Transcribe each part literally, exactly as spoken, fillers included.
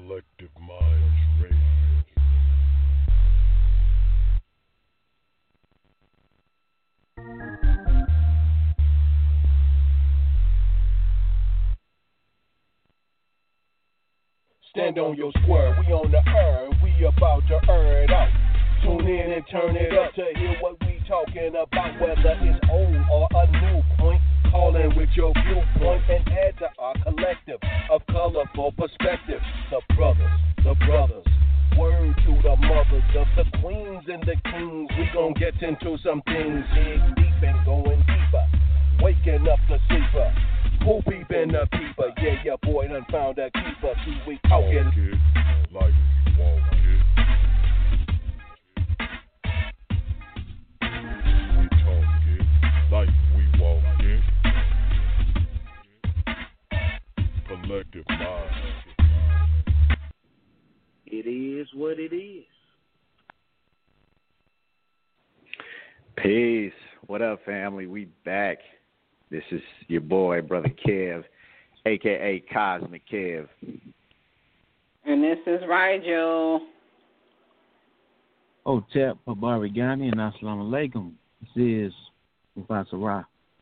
Collective Minds Radio. Stand on your square, we on the earth, we about to earn it out. Tune in and turn it up to hear what we talking about, whether it's old or a new point. Call in with your viewpoint and add to our collective of colorful perspective. The brothers, the brothers, word to the mothers of the queens and the kings. We gon' get into some things, dig deep and going deeper. Waking up the sleeper, who peeping the peeper? Yeah, your boy done found a keeper. See, we talking kid, like wall kid. We talking like we walking. Collective mind. It is what it is. Peace. What up, family? We back. This is your boy, Brother Kev, a k a. Cosmic Kev. And this is Rigel. Otep Babarigani and Assalamu Alaikum. This is Mufasa Ra.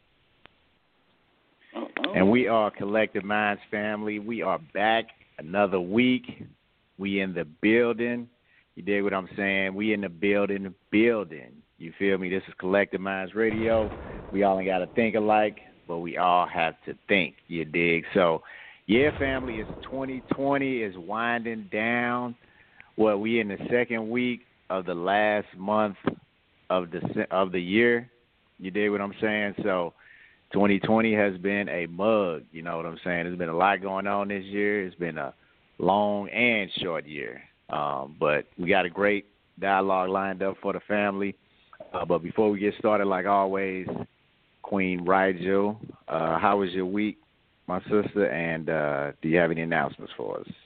And we are Collective Minds family. We are back another week. We in the building. You dig what I'm saying? We in the building, building. You feel me? This is Collective Minds Radio. We all ain't got to think alike, but we all have to think. You dig? So, yeah, family, it's twenty twenty. It's winding down. Well, we in the second week of the last month of the of the year. You dig what I'm saying? So, twenty twenty has been a mug. You know what I'm saying? There's been a lot going on this year. It's been a long and short year. Um, but we got a great dialogue lined up for the family. Uh, but before we get started, like always, Queen Rigel, uh, how was your week, my sister? And uh, do you have any announcements for us?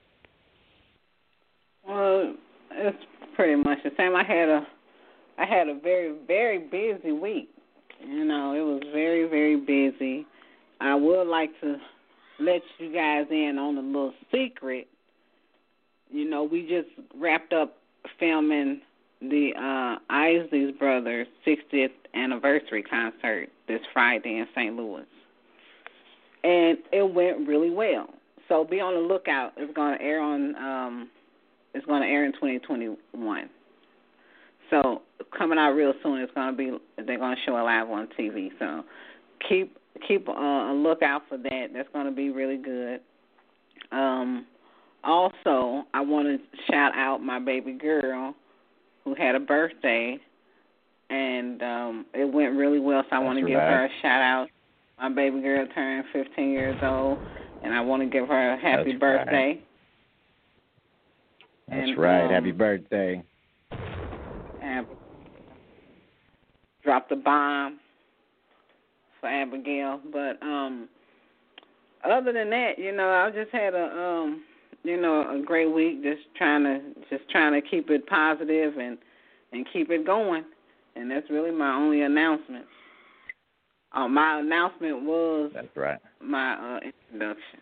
Well, it's pretty much the same. I had a, I had a very, very busy week. You know, it was very, very busy. I would like to let you guys in on a little secret. You know, we just wrapped up filming the uh, Isley's Brothers' sixtieth anniversary concert this Friday in Saint Louis. And it went really well. So be on the lookout. It's going to air on, um, it's going to air in twenty twenty-one. So coming out real soon. It's going to be, they're going to show it live on T V. So keep keep uh, a lookout for that. That's going to be really good. Um, also, I want to shout out my baby girl who had a birthday, and um, it went really well. So I want to give her a shout out. My baby girl turned fifteen years old, and I want to give her a happy That's birthday. Right. That's and, right. Um, happy birthday. And dropped the bomb for Abigail. But um, other than that, you know, I just had a um, you know, a great week. Just trying to just trying to keep it positive and and keep it going. And that's really my only announcement. Uh, my announcement was That's right. my uh, introduction.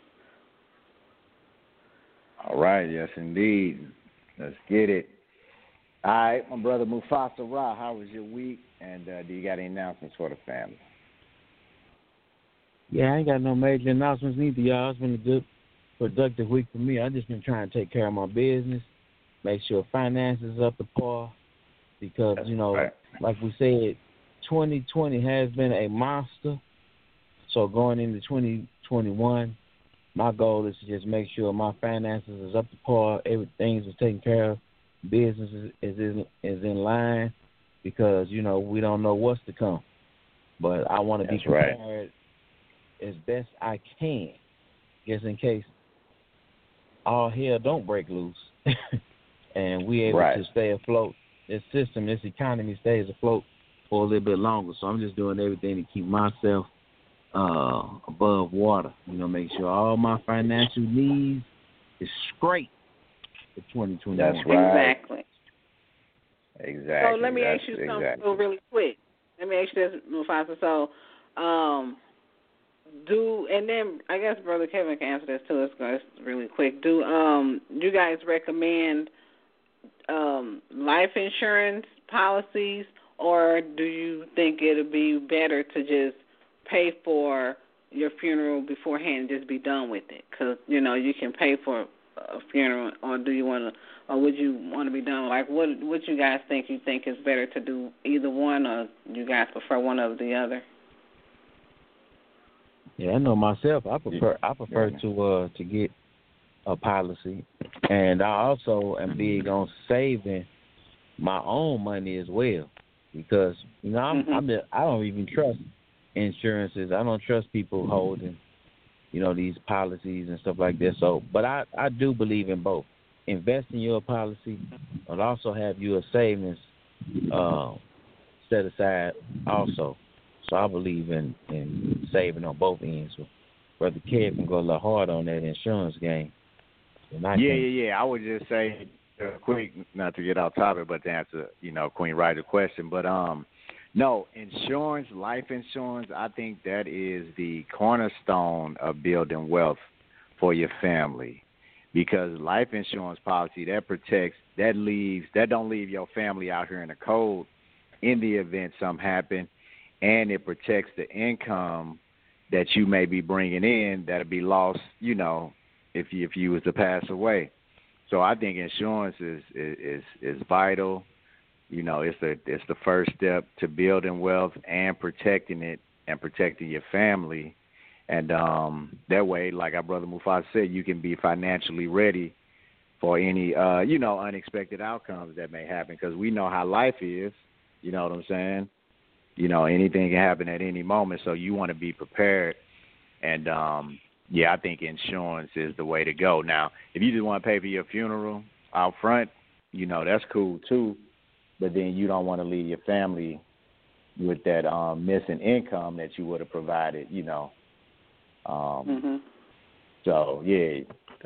All right. Yes, indeed. Let's get it. All right, my brother Mufasa Ra, how was your week? And uh, do you got any announcements for the family? Yeah, I ain't got no major announcements neither, y'all. It's been a good, productive week for me. I've just been trying to take care of my business, make sure finances up to par, because, That's you know, right. like we said, twenty twenty has been a monster. So going into twenty twenty-one, my goal is to just make sure my finances is up to par, everything is taken care of, business is, is in is in line, because, you know, we don't know what's to come. But I want to be That's right. prepared as best I can, just in case all hell don't break loose, and we able Right. to stay afloat. This system, this economy stays afloat for a little bit longer. So I'm just doing everything to keep myself uh, above water. You know, make sure all my financial needs is straight for twenty twenty-one. That's right. Exactly. Exactly. So let me That's ask you something exactly. real really quick. Let me ask you this, Mufasa. So, um, do and then I guess Brother Kevin can answer this too. It's, it's really quick. Do um you guys recommend um life insurance policies, or do you think it'll be better to just pay for your funeral beforehand and just be done with it? Because, you know, you can pay for a funeral, or do you want to, or would you want to be done? Like, what what you guys think? You think is better to do either one, or you guys prefer one over the other? Yeah, I know myself. I prefer I prefer to uh to get a policy, and I also am big on saving my own money as well, because you know I'm, Mm-hmm. I'm the, I don't even trust insurances. I don't trust people holding, you know, these policies and stuff like that. So, but I, I do believe in both. Invest in your policy, but also have your savings uh, set aside also. So I believe in, in saving on both ends. So Brother Kev can go a little hard on that insurance game. Yeah, yeah, yeah. I would just say, uh, quick, not to get off topic, but to answer, you know, Queen Ryder's question. But um, no, insurance, life insurance, I think that is the cornerstone of building wealth for your family, because life insurance policy, that protects, that leaves, that don't leave your family out here in the cold in the event something happen, and it protects the income that you may be bringing in that'll be lost, you know, if you, if you was to pass away. So I think insurance is is is vital. You know, it's the it's the first step to building wealth and protecting it and protecting your family. And um, that way, like our brother Mufasa said, you can be financially ready for any uh, you know, unexpected outcomes that may happen, because we know how life is. You know what I'm saying? You know, anything can happen at any moment, so you want to be prepared. And um, yeah, I think insurance is the way to go. Now, if you just want to pay for your funeral out front, you know, that's cool too. But then you don't want to leave your family with that um, missing income that you would have provided, you know. Um, Mm-hmm. So, yeah,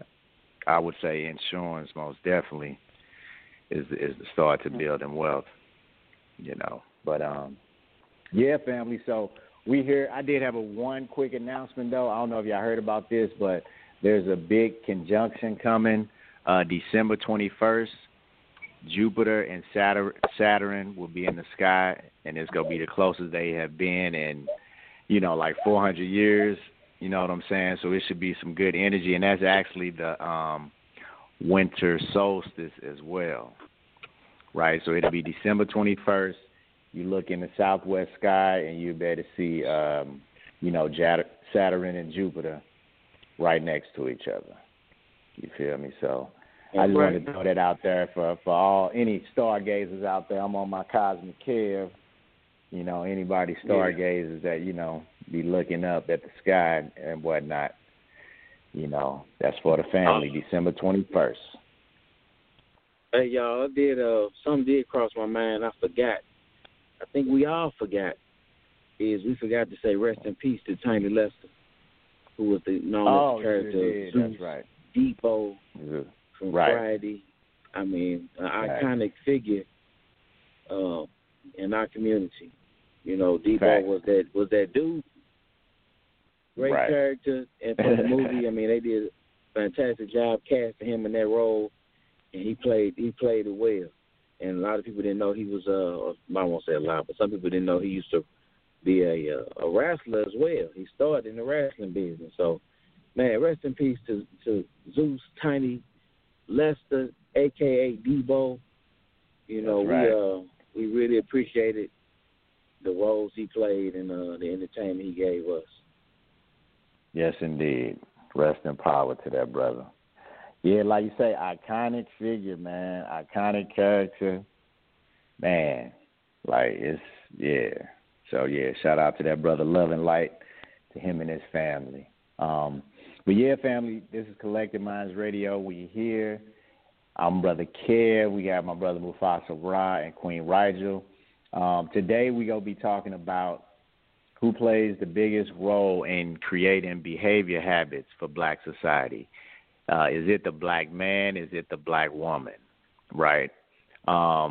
I would say insurance most definitely is is the start to building wealth, you know. But, um, yeah, family, so we here. I did have a one quick announcement, though. I don't know if y'all heard about this, but there's a big conjunction coming uh, December twenty-first. Jupiter and Saturn will be in the sky, and it's going to be the closest they have been in, you know, like four hundred years. You know what I'm saying? So it should be some good energy, and that's actually the um, winter solstice as well, right? So it'll be December twenty-first. You look in the southwest sky, and you'll be able to see, um, you know, Saturn and Jupiter right next to each other. You feel me? So I just right. wanted to throw that out there for, for all any stargazers out there. I'm on my Cosmic Kev. You know, anybody stargazers that, you know, be looking up at the sky and whatnot. You know, that's for the family, oh. December twenty-first. Hey, y'all, I did, uh, something did cross my mind. I forgot. I think we all forgot. Is we forgot to say rest in peace to Tiny Lester, who was the known oh, as the character sure of Zeus, that's right. Depot yeah. from right. Friday. I mean, an right. iconic figure uh, in our community. You know, Depot Fact. was that was that dude. Great right. character, and from the movie, I mean, they did a fantastic job casting him in that role, and he played he played it well. And a lot of people didn't know he was, uh, I won't say a lot, but some people didn't know he used to be a, a wrestler as well. He started in the wrestling business. So, man, rest in peace to, to Zeus, Tiny Lester, a k a. Debo. You know, That's right. we uh, we really appreciated the roles he played and uh, the entertainment he gave us. Yes, indeed. Rest in power to that brother. Yeah, like you say, iconic figure, man. Iconic character. Man, like, it's, yeah. So, yeah, shout out to that brother, Love and Light, to him and his family. Um, but, yeah, family, this is Collective Minds Radio. We here. I'm Brother Kev. We got my brother Mufasa Ra and Queen Rigel. Um, today we're going to be talking about who plays the biggest role in creating behavior habits for black society. Uh, is it the black man? Is it the black woman? Right? Um,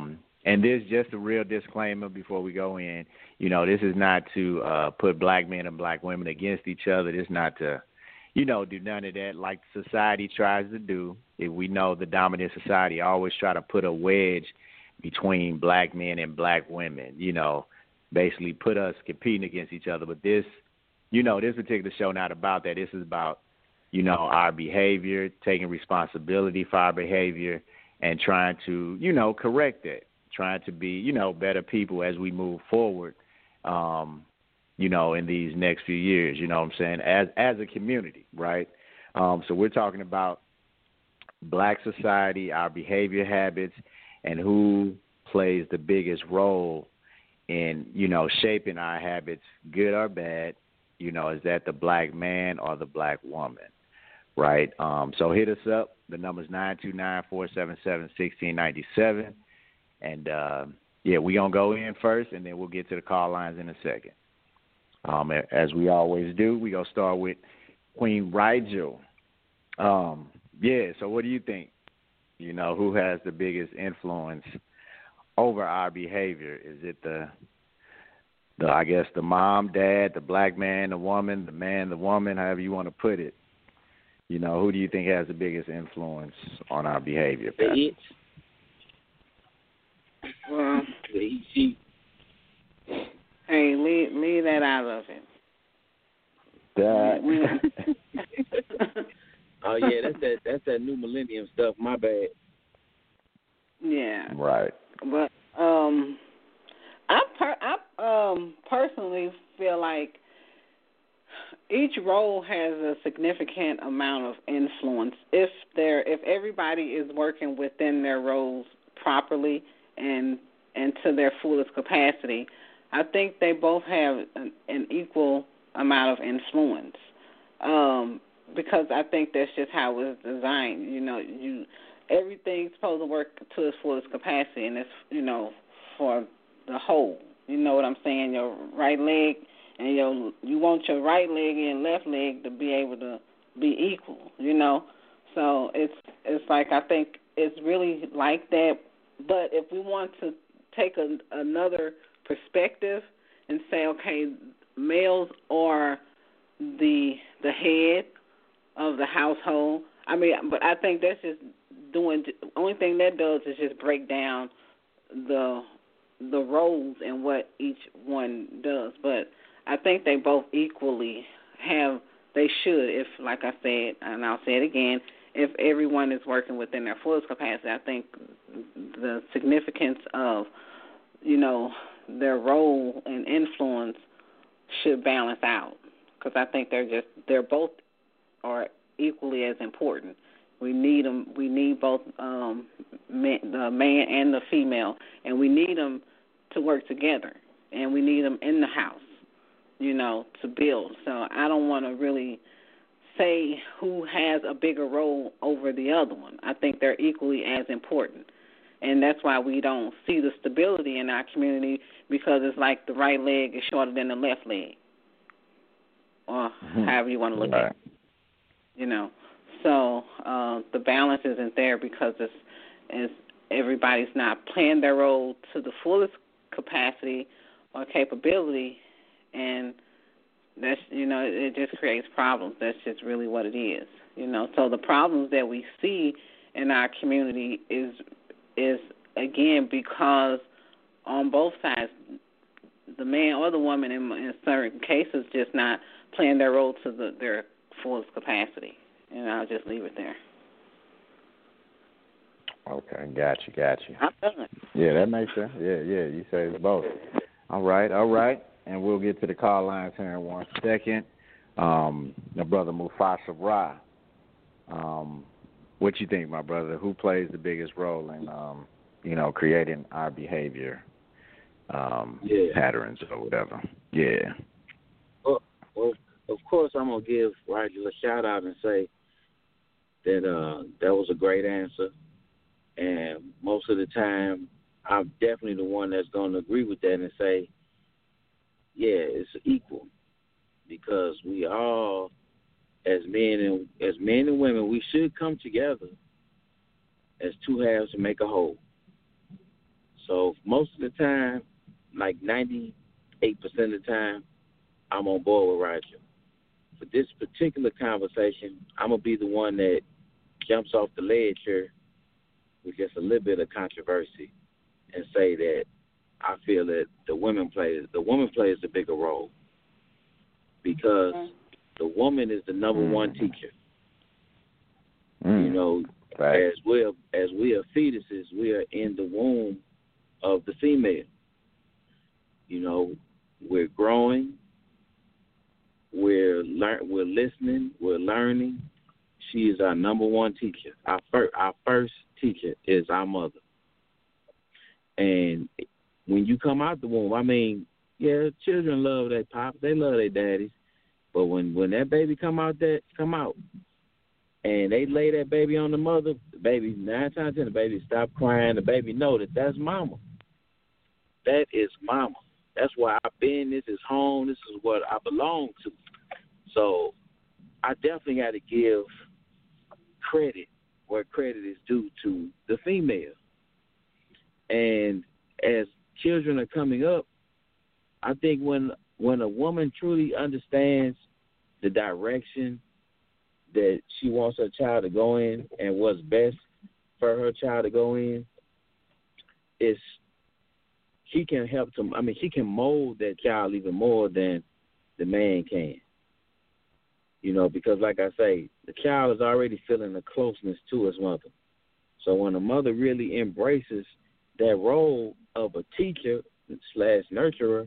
and this just a real disclaimer before we go in. You know, this is not to uh, put black men and black women against each other. This is not to, you know, do none of that like society tries to do. If we know the dominant society always try to put a wedge between black men and black women, you know, basically put us competing against each other. But this, you know, this particular show not about that. This is about, you know, our behavior, taking responsibility for our behavior, and trying to, you know, correct it, trying to be, you know, better people as we move forward, um, you know, in these next few years, you know what I'm saying, as as a community, right? Um, so we're talking about black society, our behavior habits, and who plays the biggest role in, you know, shaping our habits, good or bad. You know, is that the black man or the black woman, right? Um, so hit us up. The number's nine two nine, four seven seven, one six nine seven. And, uh, yeah, we're going to go in first, and then we'll get to the call lines in a second. Um, as we always do, we're going to start with Queen Rigel. Um, yeah, so what do you think? You know, who has the biggest influence over our behavior? Is it the, the I guess, the mom, dad, the black man, the woman, the man, the woman, however you want to put it? You know, who do you think has the biggest influence on our behavior? The it. Well, the E C. Hey, leave leave that out of it. That. Oh yeah, that's that that's that new millennium stuff. My bad. Yeah. Right. But um, I per I um personally feel like each role has a significant amount of influence if they're if everybody is working within their roles properly and and to their fullest capacity. I think they both have an, an equal amount of influence. Um, because I think that's just how it was designed. You know, you everything's supposed to work to its fullest capacity, and it's, you know, for the whole. You know what I'm saying? Your right leg and your you want your right leg and left leg to be able to be equal. You know, so it's it's like I think it's really like that. But if we want to take a, another perspective and say, okay, males are the the head of the household. I mean, but I think that's just doing. Only thing that does is just break down the the roles and what each one does. But I think they both equally have. They should, if like I said, and I'll say it again, if everyone is working within their fullest capacity, I think the significance of, you know, their role and influence should balance out, because I think they're just they're both are equally as important. We need them. We need both um, men, the man and the female, and we need them to work together, and we need them in the house, you know, to build. So I don't want to really say who has a bigger role over the other one. I think they're equally as important. And that's why we don't see the stability in our community, because it's like the right leg is shorter than the left leg, or mm-hmm. however you want to look right. at it. You know, so uh, the balance isn't there because it's, it's everybody's not playing their role to the fullest capacity or capability, and that's, you know, it just creates problems. That's just really what it is. You know, so the problems that we see in our community is is again because on both sides, the man or the woman in, in certain cases just not playing their role to the, their fullest capacity. And I'll just leave it there. Okay, got you, got you. I'm done. Yeah, that makes sense. Yeah, yeah, you say it's both. All right, all right. And we'll get to the call lines here in one second. Um, my brother Mufasa Ra. Um, what you think, my brother? Who plays the biggest role in, um, you know, creating our behavior um, yeah. patterns or whatever? Yeah. Well, well, of course, I'm gonna give Rigel a shout out and say that uh, that was a great answer. And most of the time, I'm definitely the one that's going to agree with that and say, yeah, it's equal, because we all, as men and as men and women, we should come together as two halves to make a whole. So most of the time, like ninety-eight percent of the time, I'm on board with Roger. For this particular conversation, I'm going to be the one that jumps off the ledge here with just a little bit of controversy and say that I feel that the women play the woman plays the bigger role because mm. the woman is the number mm. one teacher. Mm. You know, right. as we are as we are fetuses, we are in the womb of the female. You know, we're growing, we're lear- we're listening, we're learning. She is our number one teacher. Our first our first teacher is our mother. And when you come out the womb, I mean, yeah, children love their pops, they love their daddies, but when, when that baby come out that come out, and they lay that baby on the mother, the baby nine times ten, the baby stop crying. The baby know that that's mama. That is mama. That's where I've been. This is home. This is what I belong to. So I definitely got to give credit where credit is due to the female. And as children are coming up, I think when when a woman truly understands the direction that she wants her child to go in and what's best for her child to go in, is she can help to, I mean, she can mold that child even more than the man can. You know, because like I say, the child is already feeling a closeness to his mother. So when a mother really embraces that role of a teacher slash nurturer,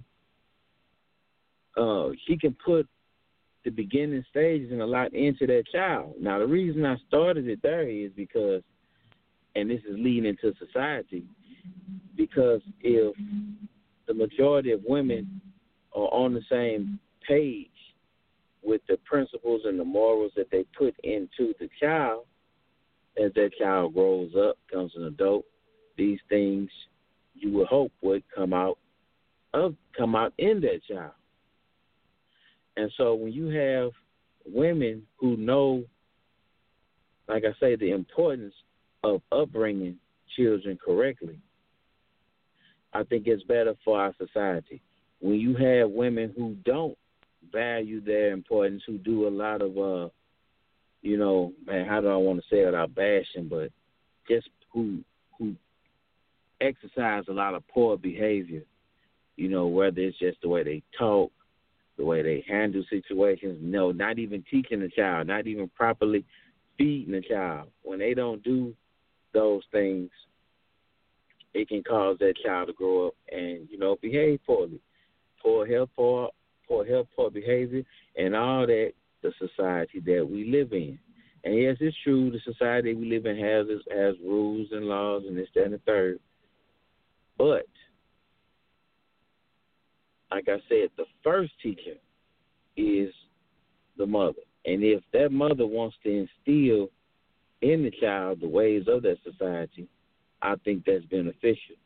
uh, she can put the beginning stages and a lot into that child. Now, the reason I started it there is because, and this is leading into society, because if the majority of women are on the same page with the principles and the morals that they put into the child, as that child grows up, becomes an adult, these things you would hope would come out of come out in that child. And so when you have women who know, like I say, the importance of upbringing children correctly, I think it's better for our society. When you have women who don't value their importance, who do a lot of, uh, you know, man, how do I want to say it without bashing, but just who who exercise a lot of poor behavior, you know, whether it's just the way they talk, the way they handle situations, no, not even teaching the child, not even properly feeding the child. When they don't do those things, it can cause that child to grow up and, you know, behave poorly. Poor health, poor, poor health, poor behavior, and all that, the society that we live in. And yes, it's true, the society we live in has has rules and laws and this, that, and the third. But, like I said, the first teacher is the mother. And if that mother wants to instill in the child the ways of that society, I think that's beneficial.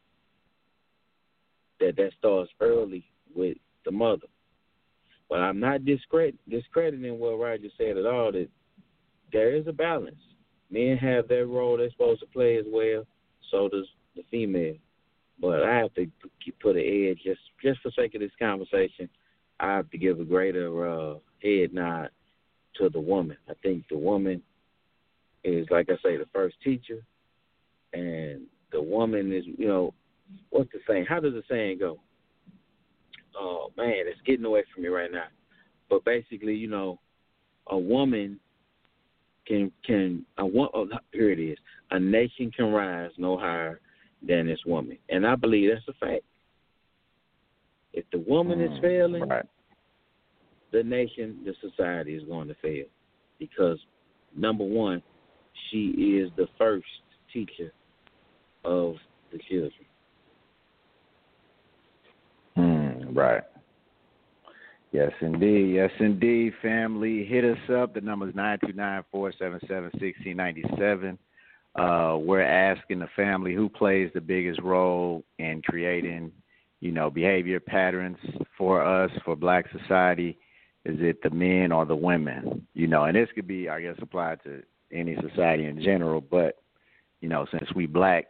That that starts early with the mother. But I'm not discredit, discrediting what Roger said at all, that there is a balance. Men have their role they're supposed to play as well, so does the female. But I have to put an edge, just, just for sake of this conversation, I have to give a greater uh, head nod to the woman. I think the woman is, like I say, the first teacher, and the woman is, you know, what's the saying? How does the saying go? Oh, man, it's getting away from me right now. But basically, you know, a woman can, can a, oh, here it is, a nation can rise no higher than its woman. And I believe that's a fact. If the woman mm, is failing, right. the nation, the society is going to fail. Because, number one, she is the first teacher of the children. Mm, right. Yes, indeed. Yes, indeed, family. Hit us up. The number is nine two nine, four seven seven, one six nine seven. Uh, we're asking the family who plays the biggest role in creating, you know, behavior patterns for us, for black society. Is it the men or the women? You know, and this could be, I guess, applied to any society in general. But, you know, since we black,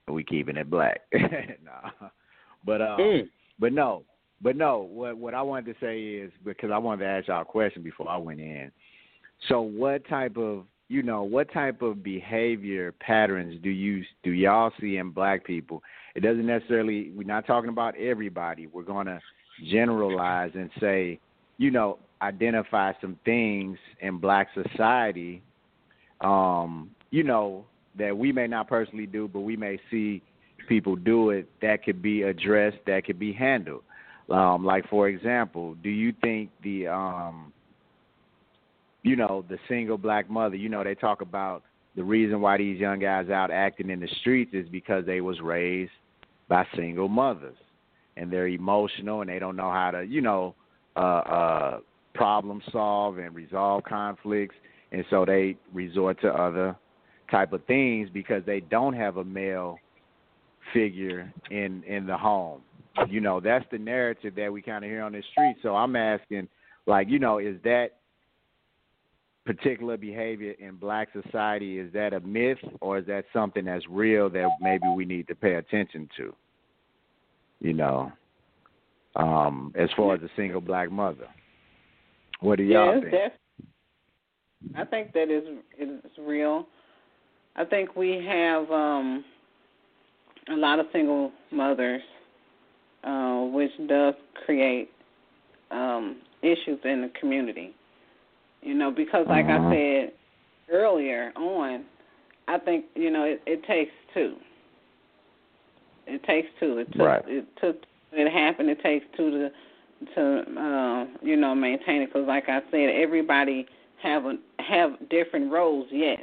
We keeping it black. nah. But um, Mm. but no, but no. What what I wanted to say is, because I wanted to ask y'all a question before I went in. So what type of you know what type of behavior patterns do you do y'all see in black people? It doesn't necessarily. We're not talking about everybody. We're gonna generalize and say, you know, identify some things in black society, um, you know, that we may not personally do, but we may see people do it that could be addressed, that could be handled. Um, like, for example, do you think the, um, you know, the single black mother, you know, they talk about the reason why these young guys out acting in the streets is because they was raised by single mothers. And they're emotional, and they don't know how to, you know, uh, uh, problem solve and resolve conflicts, and so they resort to other type of things because they don't have a male figure in in the home. You know, that's the narrative that we kind of hear on the street. So I'm asking, like, you know, is that particular behavior in black society, is that a myth, or is that something that's real that maybe we need to pay attention to? You know, um, as far as a single black mother, what do y'all yes, think? Def- I think that is is real. I think we have um, a lot of single mothers, uh, which does create um, issues in the community. You know, because like uh-huh. I said earlier on, I think you know it, it takes two. It takes two. It took. Right. It took. It happened. It takes two to, to uh, you know, maintain it. Because, like I said, everybody have a, have different roles. Yes,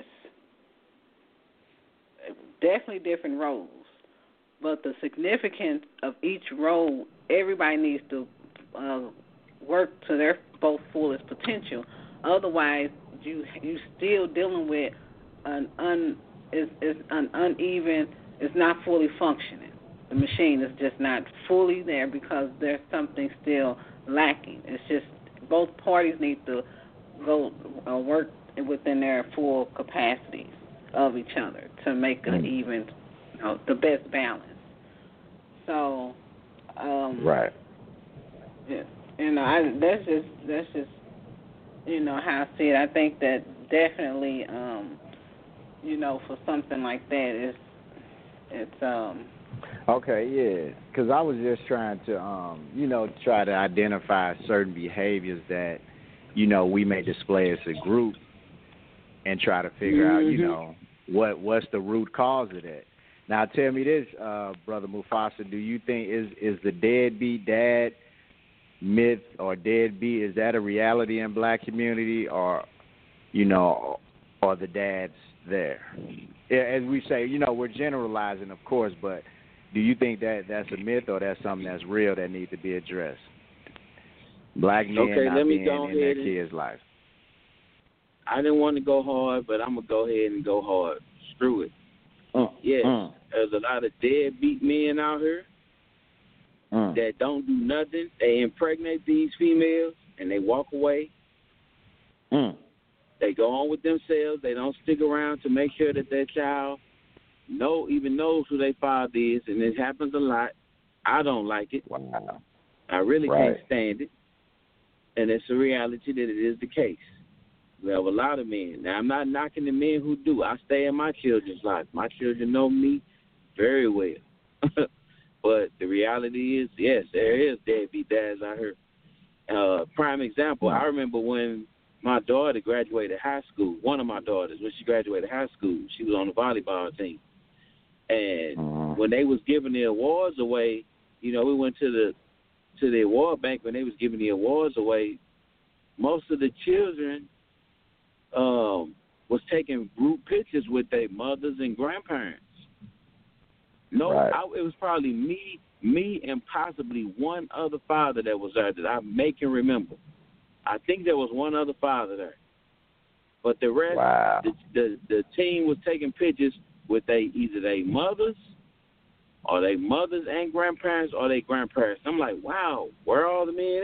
definitely different roles. But the significance of each role, everybody needs to uh, work to their both fullest potential. Otherwise, you you still dealing with an un is is an uneven. It's not fully functioning. The machine is just not fully there because there's something still lacking. It's just both parties need to go uh, work within their full capacities of each other to make an even, you know, the best balance. So, um, right. Yeah, you know, I, that's just that's just you know how I see it. I think that definitely, um, you know, for something like that, it's it's um. Okay, yeah, because I was just trying to, um, you know, try to identify certain behaviors that, you know, we may display as a group and try to figure mm-hmm. out, you know, what what's the root cause of that. Now, tell me this, uh, Brother Mufasa, do you think is is the deadbeat dad myth or deadbeat, is that a reality in black community, or, you know, are the dads there? As we say, you know, we're generalizing, of course, but do you think that that's a myth or that's something that's real that needs to be addressed? Black men okay, not let me being go in their ahead and, kids' life. I didn't want to go hard, but I'm going to go ahead and go hard. Screw it. Mm. Yes, mm. there's a lot of deadbeat men out here mm. that don't do nothing. They impregnate these females and they walk away. Mm. They go on with themselves. They don't stick around to make sure that their child know, even knows who their father is, and it happens a lot. I don't like it. Wow. I really right. can't stand it. And it's a reality that it is the case. We have a lot of men. Now, I'm not knocking the men who do. I stay in my children's life. My children know me very well. But the reality is, yes, there is deadbeat dads out here. Uh, prime example, I remember when my daughter graduated high school, one of my daughters, when she graduated high school, she was on the volleyball team. And uh-huh. when they was giving the awards away, you know, we went to the to the award bank when they was giving the awards away. Most of the children um, was taking group pictures with their mothers and grandparents. No, right. I, it was probably me, me, and possibly one other father that was there that I may can remember. I think there was one other father there, but the rest, wow. the, the the team was taking pictures with they either their mothers, or their mothers and grandparents, or their grandparents. I'm like, wow, where are all the men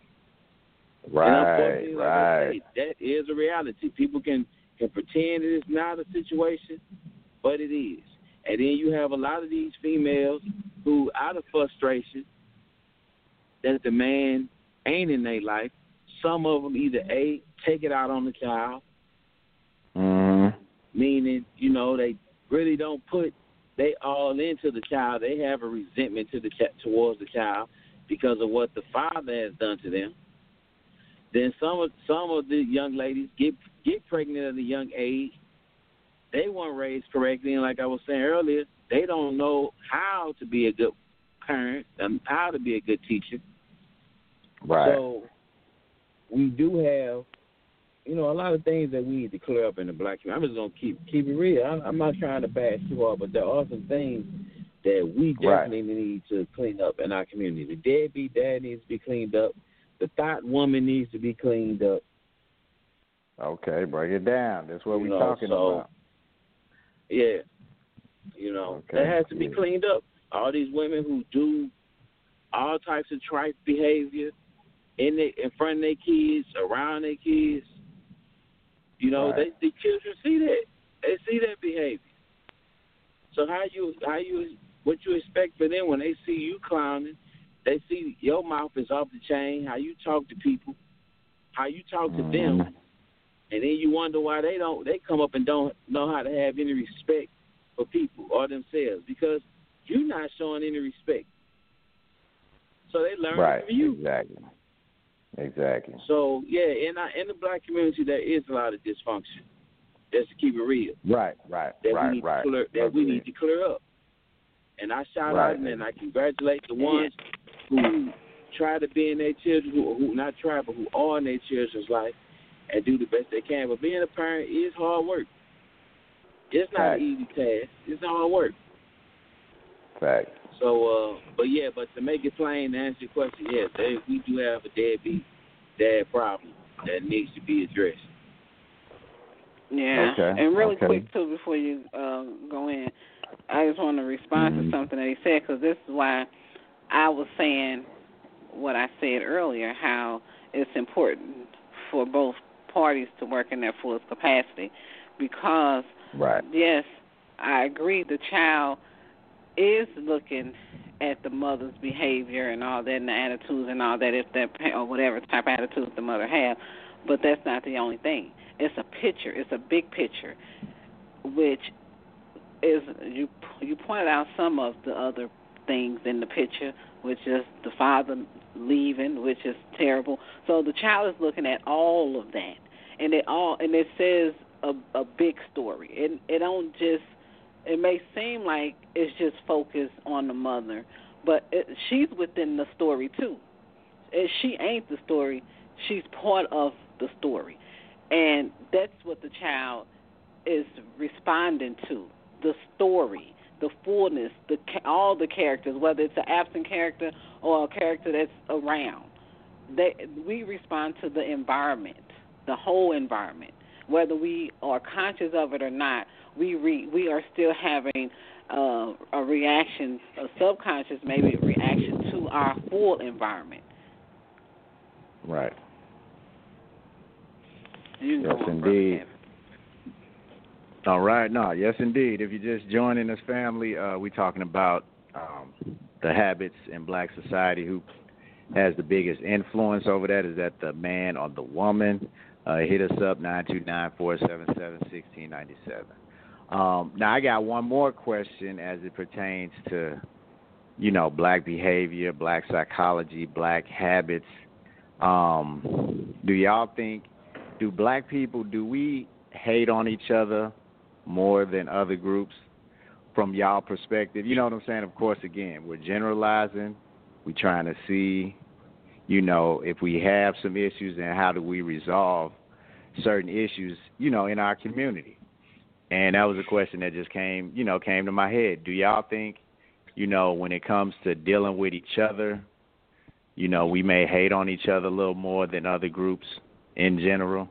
at? Right, and right. Like I say, that is a reality. People can, can pretend it is not a situation, but it is. And then you have a lot of these females who, out of frustration that the man ain't in their life, some of them either A, take it out on the child, mm-hmm. meaning, you know, they really don't put they all into the child. They have a resentment to the ch- towards the child because of what the father has done to them. Then some of some of the young ladies get get pregnant at a young age. They weren't raised correctly, and like I was saying earlier, they don't know how to be a good parent and how to be a good teacher. Right. So we do have, you know, a lot of things that we need to clear up in the black community. I'm just gonna keep keep it real. I'm, I'm not trying to bash too hard, but there are some things that we definitely right. need to clean up in our community. The deadbeat dad needs to be cleaned up. The thought woman needs to be cleaned up. Okay, break it down. That's what you we're know, talking so, about. Yeah, you know, okay. that has to be cleaned up. All these women who do all types of trite behavior in the, in front of their kids, around their kids, you know, right. they the children see that. They see that behavior. So how you how you what you expect for them when they see you clowning? They see your mouth is off the chain. How you talk to people, how you talk to mm-hmm. them. And then you wonder why they don't. They come up and don't know how to have any respect for people or themselves because you're not showing any respect. So they learn right. from you. Exactly. Exactly. So yeah, in our, in the black community, there is a lot of dysfunction. Just to keep it real. Right. Right. That right. we need right. to clear, that we need to clear up. And I shout right. out and I congratulate the ones who try to be in their children, who, who not try, but who are in their children's life. And do the best they can. But being a parent is hard work. It's not Fact. an easy task. It's hard work. Fact. So, uh, but yeah, but to make it plain, to answer your question, yes, they, we do have a deadbeat dad problem that needs to be addressed. Yeah. Okay. And really okay. quick, too, before you uh, go in, I just want to respond mm-hmm. to something that he said because this is why I was saying what I said earlier, how it's important for both parties to work in their fullest capacity because, right. yes, I agree the child is looking at the mother's behavior and all that and the attitudes and all that, if that or whatever type of attitudes the mother has, but that's not the only thing. It's a picture. It's a big picture, which is, you you pointed out some of the other things in the picture, which is the father leaving, which is terrible. So the child is looking at all of that, and it all and it says a, a big story. It it don't just. It may seem like it's just focused on the mother, but it, she's within the story too. If she ain't the story, she's part of the story, and that's what the child is responding to: the story. The fullness, the all the characters, whether it's an absent character or a character that's around, they, we respond to the environment, the whole environment. Whether we are conscious of it or not, we re, we are still having uh, a reaction, a subconscious maybe a reaction to our full environment. Right. You yes, indeed. All right, no, yes, indeed. If you're just joining us, family, uh, we're talking about um, the habits in black society. Who has the biggest influence over that? Is that the man or the woman? Uh, hit us up, nine two nine, four seven seven, one six nine seven. Um, now, I got one more question as it pertains to, you know, black behavior, black psychology, black habits. Um, do y'all think, do black people, do we hate on each other more than other groups from y'all perspective? You know what I'm saying? Of course, again, we're generalizing. We're trying to see, you know, if we have some issues and how do we resolve certain issues, you know, in our community. And that was a question that just came, you know, came to my head. Do y'all think, you know, when it comes to dealing with each other, you know, we may hate on each other a little more than other groups in general?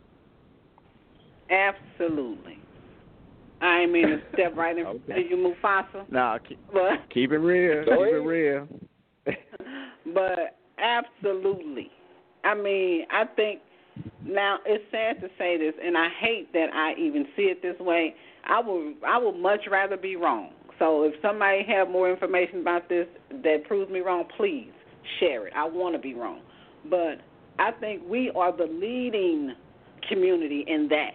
Absolutely. I ain't mean to step right in front of you, Mufasa. No, keep, but, keep it real. Keep it real. But absolutely. I mean, I think now it's sad to say this, and I hate that I even see it this way. I will I would much rather be wrong. So if somebody have more information about this that proves me wrong, please share it. I want to be wrong. But I think we are the leading community in that.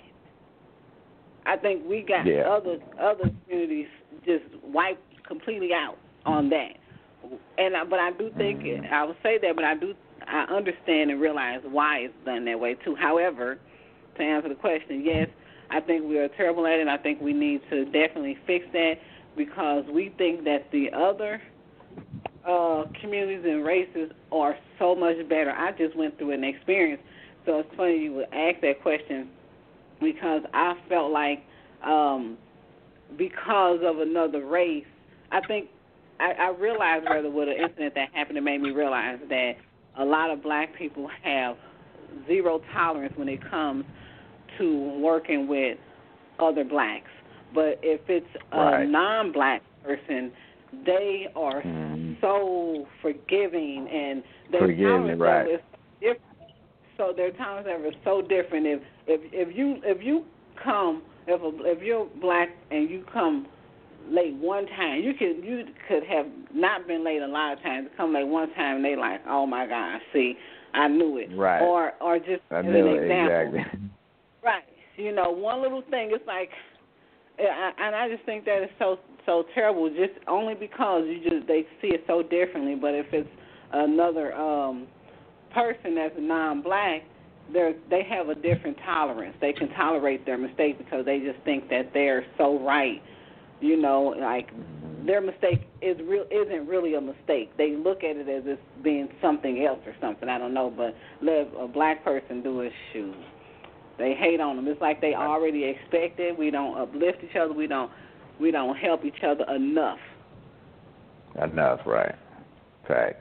I think we got yeah. other other communities just wiped completely out on that. And I, but I do think it, I would say that, but I do I understand and realize why it's done that way too. However, to answer the question, yes, I think we are terrible at it. I think we need to definitely fix that because we think that the other uh, communities and races are so much better. I just went through an experience, so it's funny you would ask that question because I felt like um, because of another race, I think I, I realized rather with an incident that happened, it made me realize that a lot of black people have zero tolerance when it comes to working with other blacks. But if it's a right. non-black person, they are mm. so forgiving and their forgiving, tolerance right. level is different. So their tolerance level is so different. If if if you if you come if a, if you're black and you come late one time, you could you could have not been late a lot of times. Come late one time, and they like, oh my God, see, I knew it. Right. Or or just I as knew an it, example. exactly. Right. You know, one little thing. It's like, and I just think that is so so terrible. Just only because you just they see it so differently. But if it's another um, person that's non-black, they they have a different tolerance. They can tolerate their mistakes because they just think that they're so right. You know, like their mistake is real isn't really a mistake. They look at it as it's being something else or something. I don't know, but let a black person do his shoes. They hate on them. It's like they already expect it. We don't uplift each other. We don't we don't help each other enough. Enough, right? Facts.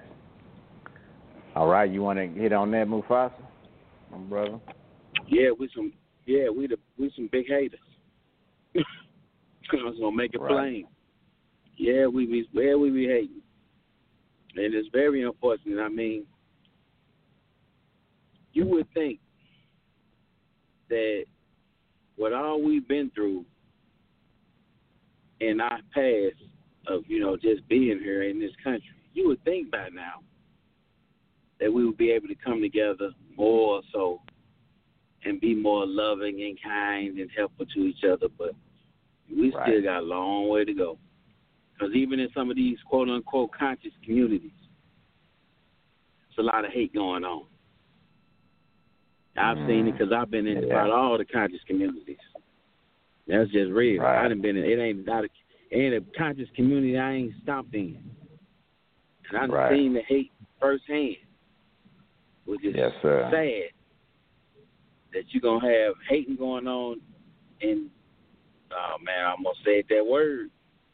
All right, you want to hit on that, Mufasa, my brother? Yeah, we some yeah we the we some big haters. I was gonna make it right. plain. Yeah, we be yeah we be hating, and it's very unfortunate. I mean, you would think that what all we've been through in our past of you know just being here in this country, you would think by now that we would be able to come together more so and be more loving and kind and helpful to each other, but we right. still got a long way to go. Because even in some of these quote-unquote conscious communities, there's a lot of hate going on. I've mm. seen it because I've been in yeah. about all the conscious communities. That's just real. Right. I done been in, it ain't not a, it ain't a conscious community I ain't stopped in. And I've right. seen the hate firsthand, which is yes, sir. sad that you're going to have hating going on in oh, man, I almost said that word.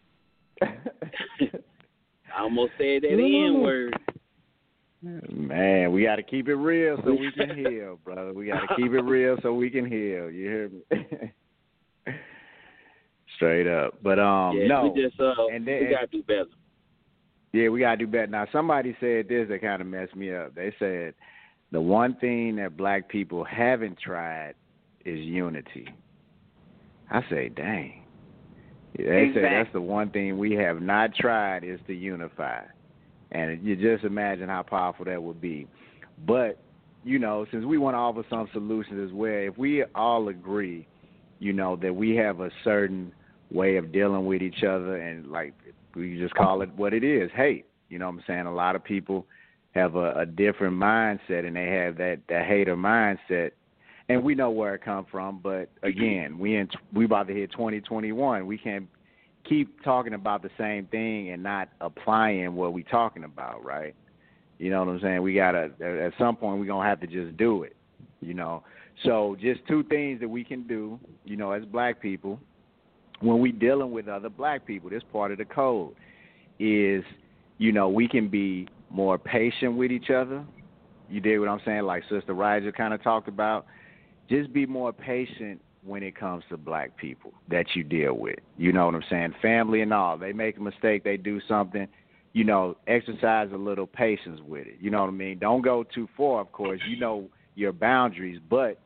I almost said that N word. Man, we got to keep it real so we can heal, brother. We got to keep it real so we can heal. You hear me? Straight up. But, um, yeah, no. We just, uh, and then, we got to do better. Yeah, we got to do better. Now, somebody said this that kind of messed me up. They said the one thing that black people haven't tried is unity. I say, dang. They exactly. say that's the one thing we have not tried is to unify. And you just imagine how powerful that would be. But, you know, since we want to offer some solutions as well, if we all agree, you know, that we have a certain way of dealing with each other and, like, we just call it what it is, hate. You know what I'm saying? A lot of people have a, a different mindset, and they have that, that hater mindset. And we know where it comes from, but again, we in we about to hit twenty twenty-one. We can't keep talking about the same thing and not applying what we talking about, right? You know what I'm saying? We gotta at some point we're gonna have to just do it, you know. So just two things that we can do, you know, as black people, when we dealing with other black people, this part of the code is, you know, we can be more patient with each other. You dig what I'm saying? Like Sister Ryder kind of talked about. Just be more patient when it comes to black people that you deal with. You know what I'm saying? Family and all. They make a mistake. They do something. You know, exercise a little patience with it. You know what I mean? Don't go too far, of course. You know your boundaries, but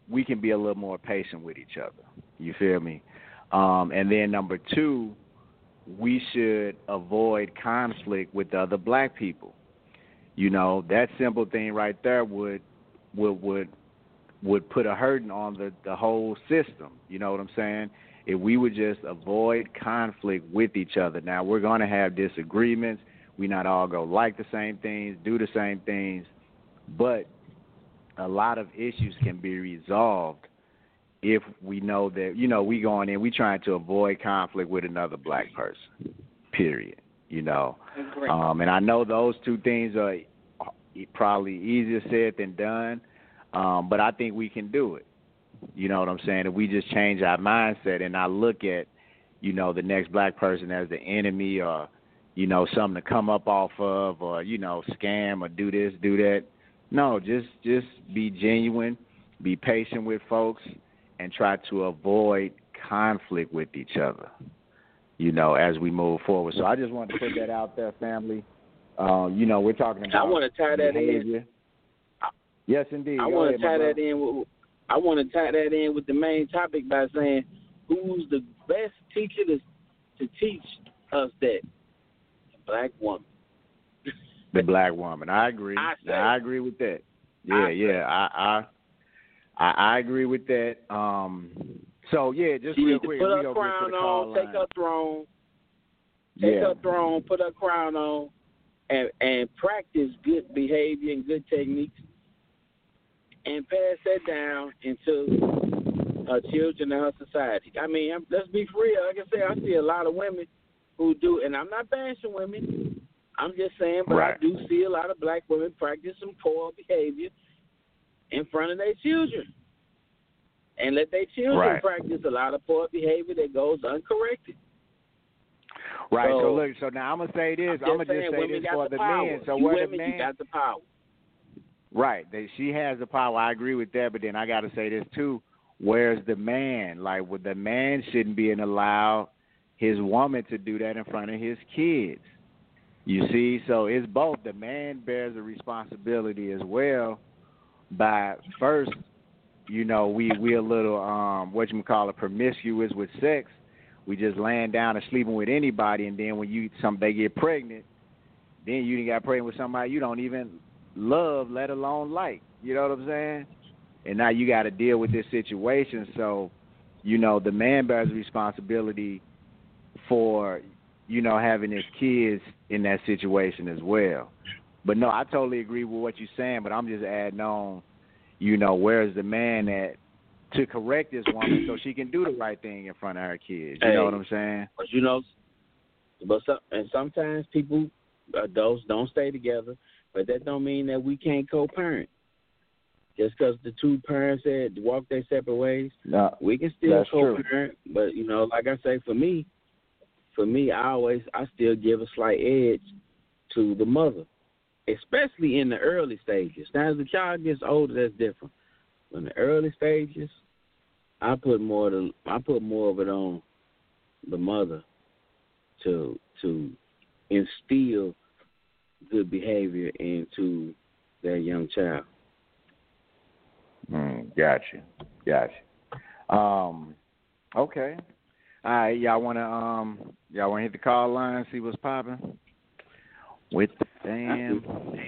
we can be a little more patient with each other. You feel me? Um, and then number two, we should avoid conflict with the other black people. You know, that simple thing right there would would would would put a hurting on the, the whole system. You know what I'm saying? If we would just avoid conflict with each other. Now, we're going to have disagreements. We not all go like the same things, do the same things, but a lot of issues can be resolved if we know that, you know, we going in, we trying to avoid conflict with another black person, period, you know. Um, and I know those two things are probably easier said than done, um, but I think we can do it. You know what I'm saying? If we just change our mindset and not look at, you know, the next black person as the enemy or, you know, something to come up off of or, you know, scam or do this, do that. No, just just be genuine, be patient with folks, and try to avoid conflict with each other, you know, as we move forward. So I just wanted to put that out there, family. Um, you know, we're talking about I want to tie that behavior. in. Yes, indeed. I Go want ahead, to tie my that brother. in with I want to tie that in with the main topic by saying who's the best teacher to to teach us that? The black woman. The black woman. I agree. I, say, I agree with that. Yeah, I yeah. I, I I I agree with that. Um so yeah, just she real need to quick, put we her go get to crown the call on, line. take her throne, take yeah. her throne, put her crown on, and and practice good behavior and good techniques, and pass that down into her children and her society. I mean, I'm, let's be free. Like I say, I see a lot of women who do, and I'm not bashing women. I'm just saying, but Right. I do see a lot of black women practice some poor behavior in front of their children. And let their children Right. practice a lot of poor behavior that goes uncorrected. Right. So, So, look, so now I'm gonna say this. I'm I'm just gonna saying, just say women this got for the the power. men. So you where women, the man you got the power. Right. That she has the power. I agree with that, but then I gotta say this too. Where's the man? Like well, the man shouldn't be allowed his woman to do that in front of his kids. You see, so it's both. The man bears a responsibility as well by first, you know, we we a little um what you call it promiscuous with sex. We just laying down and sleeping with anybody, and then when you some they get pregnant, then you done got pregnant with somebody you don't even love, let alone like. You know what I'm saying? And now you got to deal with this situation. So, you know, the man bears responsibility for, you know, having his kids in that situation as well. But no, I totally agree with what you're saying, but I'm just adding on, you know, where's the man at to correct this woman so she can do the right thing in front of her kids. You Hey, know what I'm saying? But you know, but some, and sometimes people, adults, don't stay together, but that don't mean that we can't co-parent. Just because the two parents had walk their separate ways, No, we can still that's true. co-parent. But you know, like I say, for me, for me, I always I still give a slight edge to the mother, especially in the early stages. Now, as the child gets older, that's different. In the early stages, I put more to I put more of it on the mother to to instill good behavior into that young child. Mm, gotcha, gotcha. Um, okay. All right, y'all wanna um, y'all wanna hit the call line, see what's popping with the fam.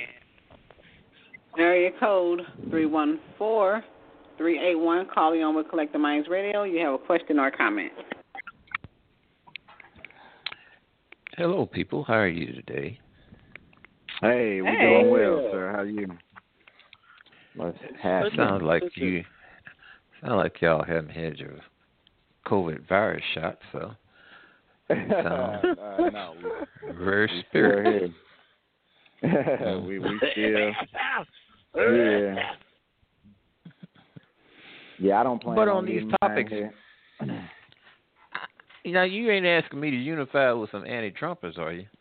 Area code three one four, three eight one. Calling on with Collective Minds Radio. You have a question or a comment? Hello, people. How are you today? Hey, we Hey. doing well, sir. How you? What's happening? Sounds like you. Sound like y'all haven't had your COVID virus shot, so sound uh, no, we, very we spirited. still here. we we still yeah. Yeah, I don't plan But on on these getting mine topics, here. You know, you ain't asking me to unify with some anti-Trumpers, are you?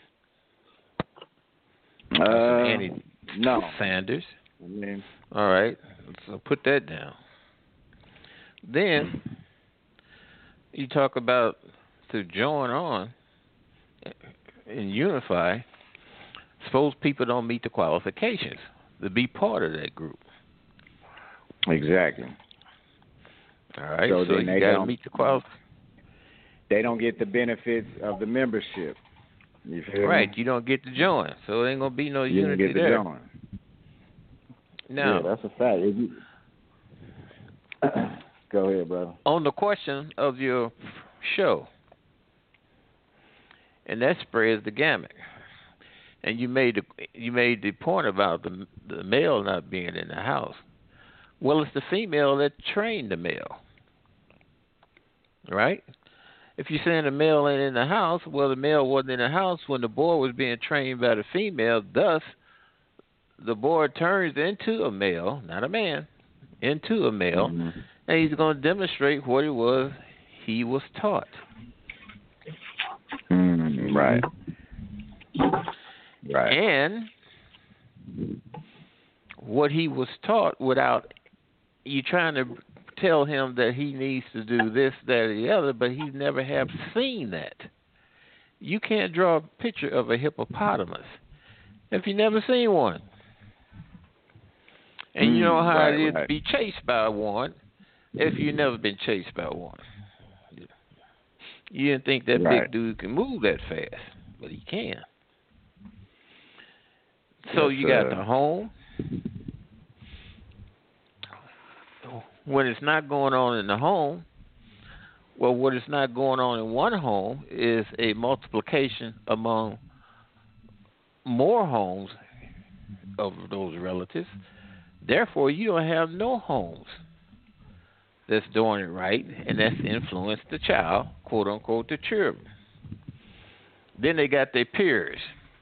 Uh, some anti no. Sanders. I mean, All right, so put that down. Then you talk about to join on and unify. Suppose people don't meet the qualifications to be part of that group. Exactly. All right, So so, then you they got to don't- meet the qual. They don't get the benefits of the membership. You feel Right, me? you don't get to join, so there ain't gonna be no You don't unity get to there. join. Now, Yeah, that's a fact. If you... Go ahead, brother. on the question of your show, and that spreads the gamut. And you made the you made the point about the the male not being in the house. Well, it's the female that trained the male, right? If you're saying the male ain't in the house, well, the male wasn't in the house when the boy was being trained by the female. Thus, the boy turns into a male, not a man, into a male, Mm-hmm. and he's going to demonstrate what it was he was taught. Mm, right. Right. And what he was taught without you trying to tell him that he needs to do this, that, or the other, but he never have seen that. You can't draw a picture of a hippopotamus if you never seen one. And Mm, you know how right, it is right. to be chased by one if you've never been chased by one. You didn't think that Right. big dude can move that fast, but he can. So Yes, you got sir. the home. When it's not going on in the home, well, what is not going on in one home is a multiplication among more homes of those relatives. Therefore, you don't have no homes that's doing it right, and that's influenced the child, quote unquote, the children. Then they got their peers.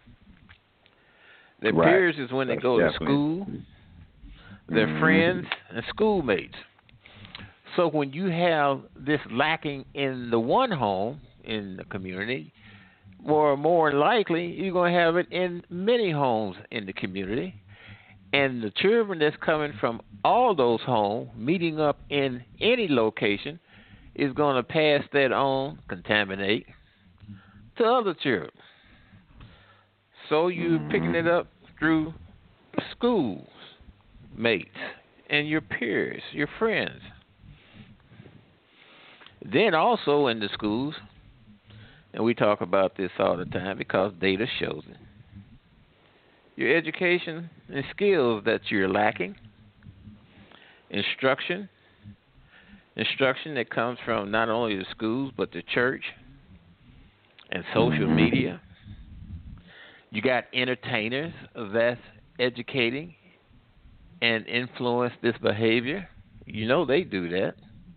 Their Right. peers is when they That's go to definitely- school, their Mhm. friends and schoolmates. So when you have this lacking in the one home in the community, more more likely you're going to have it in many homes in the community. And the children that's coming from all those homes, meeting up in any location, is going to pass that on, contaminate, to other children. So you're Mhm. picking it up through schools, mates, and your peers, your friends. Then also in the schools, and we talk about this all the time because data shows it, your education and skills that you're lacking, instruction, instruction that comes from not only the schools but the church and social Mhm. media. You got entertainers that's educating and influence this behavior. You know they do that.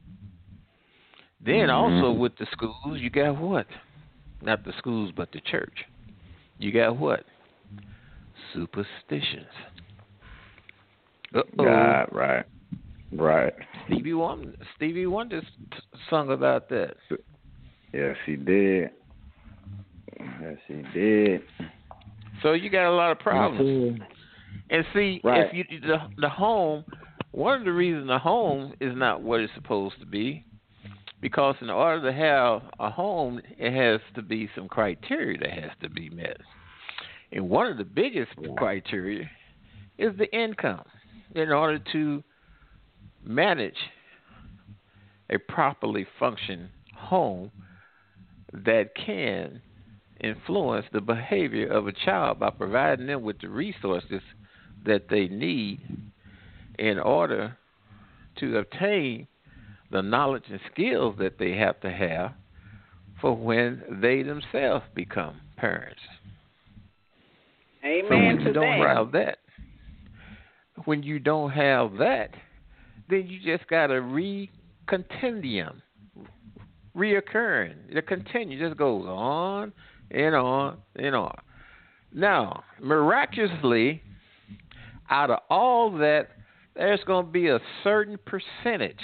Then Mhm. also with the schools, you got what? Not the schools, but the church. You got what? Superstitions. Uh-oh. Right, right, right. Stevie Wonder, Stevie Wonder t- sung about that. Yes, he did. Yes, he did. So you got a lot of problems. And see, Right. if you the, the home, one of the reasons the home is not what it's supposed to be, because in order to have a home, it has to be some criteria that has to be met. And one of the biggest criteria is the income. In order to manage a properly functioning home that can influence the behavior of a child by providing them with the resources that they need in order to obtain the knowledge and skills that they have to have for when they themselves become parents. Amen So when to you don't that. have that, when you don't have that, then you just got a re-continuum, reoccurring. It continues, just goes on and on and on. Now, miraculously, out of all that, there's going to be a certain percentage,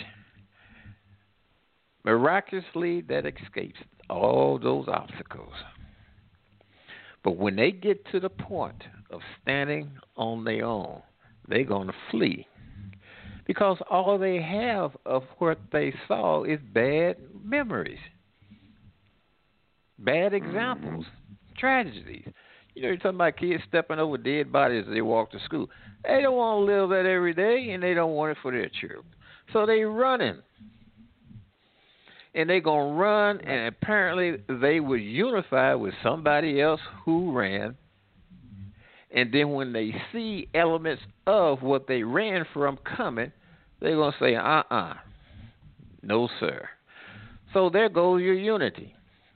miraculously, that escapes all those obstacles. But when they get to the point of standing on their own, they're going to flee. Because all they have of what they saw is bad memories, bad examples, tragedies. You know, you're talking about kids stepping over dead bodies as they walk to school. They don't want to live that every day, and they don't want it for their children. So they running. And they going to run, and apparently they would unify with somebody else who ran. And then when they see elements of what they ran from coming, they're going to say, uh-uh, no, sir. So there goes your unity.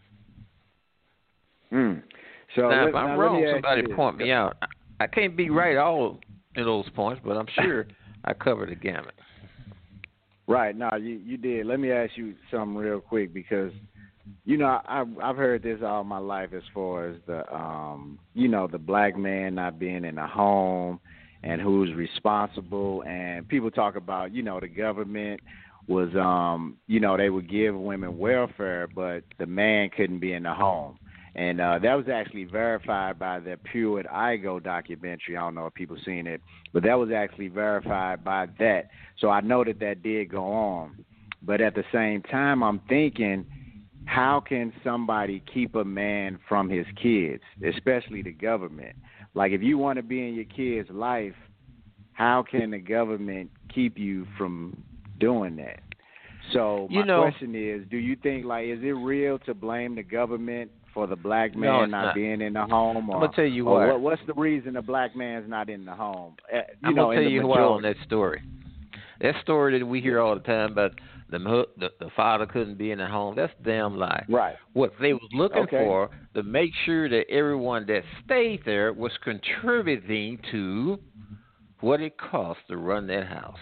Mm. So now, let, if I'm now wrong, me somebody point me out. I can't be right all in those points, but I'm sure I covered the gamut. Right. No, you you did. Let me ask you something real quick because, you know, I've I've heard this all my life as far as the um you know the black man not being in the home and who's responsible, and people talk about you know the government was um you know they would give women welfare, but the man couldn't be in the home. And uh, that was actually verified by the Pruitt Igoe documentary. I don't know if people seen it, but that was actually verified by that. So I know that that did go on. But at the same time, I'm thinking, how can somebody keep a man from his kids, especially the government? Like, if you want to be in your kid's life, how can the government keep you from doing that? So my you know, question is, do you think, like, is it real to blame the government for the black man no, not, not being in the home? Or, I'm gonna tell you or why. what, what's the reason the black man's not in the home? Uh, you I'm know, gonna tell in the you majority. why on that story. That story that we hear all the time about the the, the father couldn't be in the home, that's a damn lie. Right. What they was looking Okay. for to make sure that everyone that stayed there was contributing to what it cost to run that house.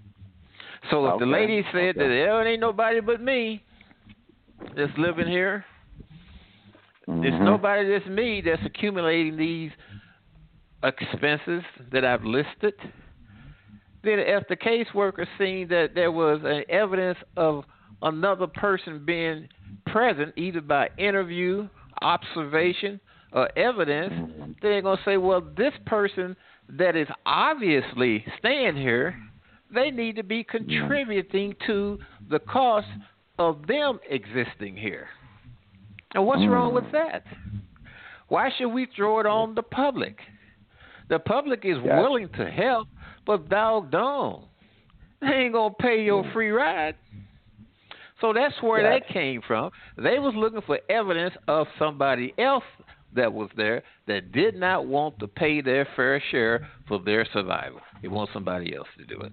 So if Okay. the lady said okay. that there ain't nobody but me that's living here, mm-hmm. there's nobody that's me that's accumulating these expenses that I've listed, then if the caseworker seen that there was an evidence of another person being present, either by interview, observation, or evidence, mm-hmm. they're going to say, well, this person that is obviously staying here, they need to be contributing to the cost of them existing here. And what's mm. wrong with that? Why should we throw it on the public? The public is Gotcha. willing to help, but doggone, they ain't going to pay your free ride. So that's where Gotcha. that came from. They was looking for evidence of somebody else that was there that did not want to pay their fair share for their survival. They want somebody else to do it.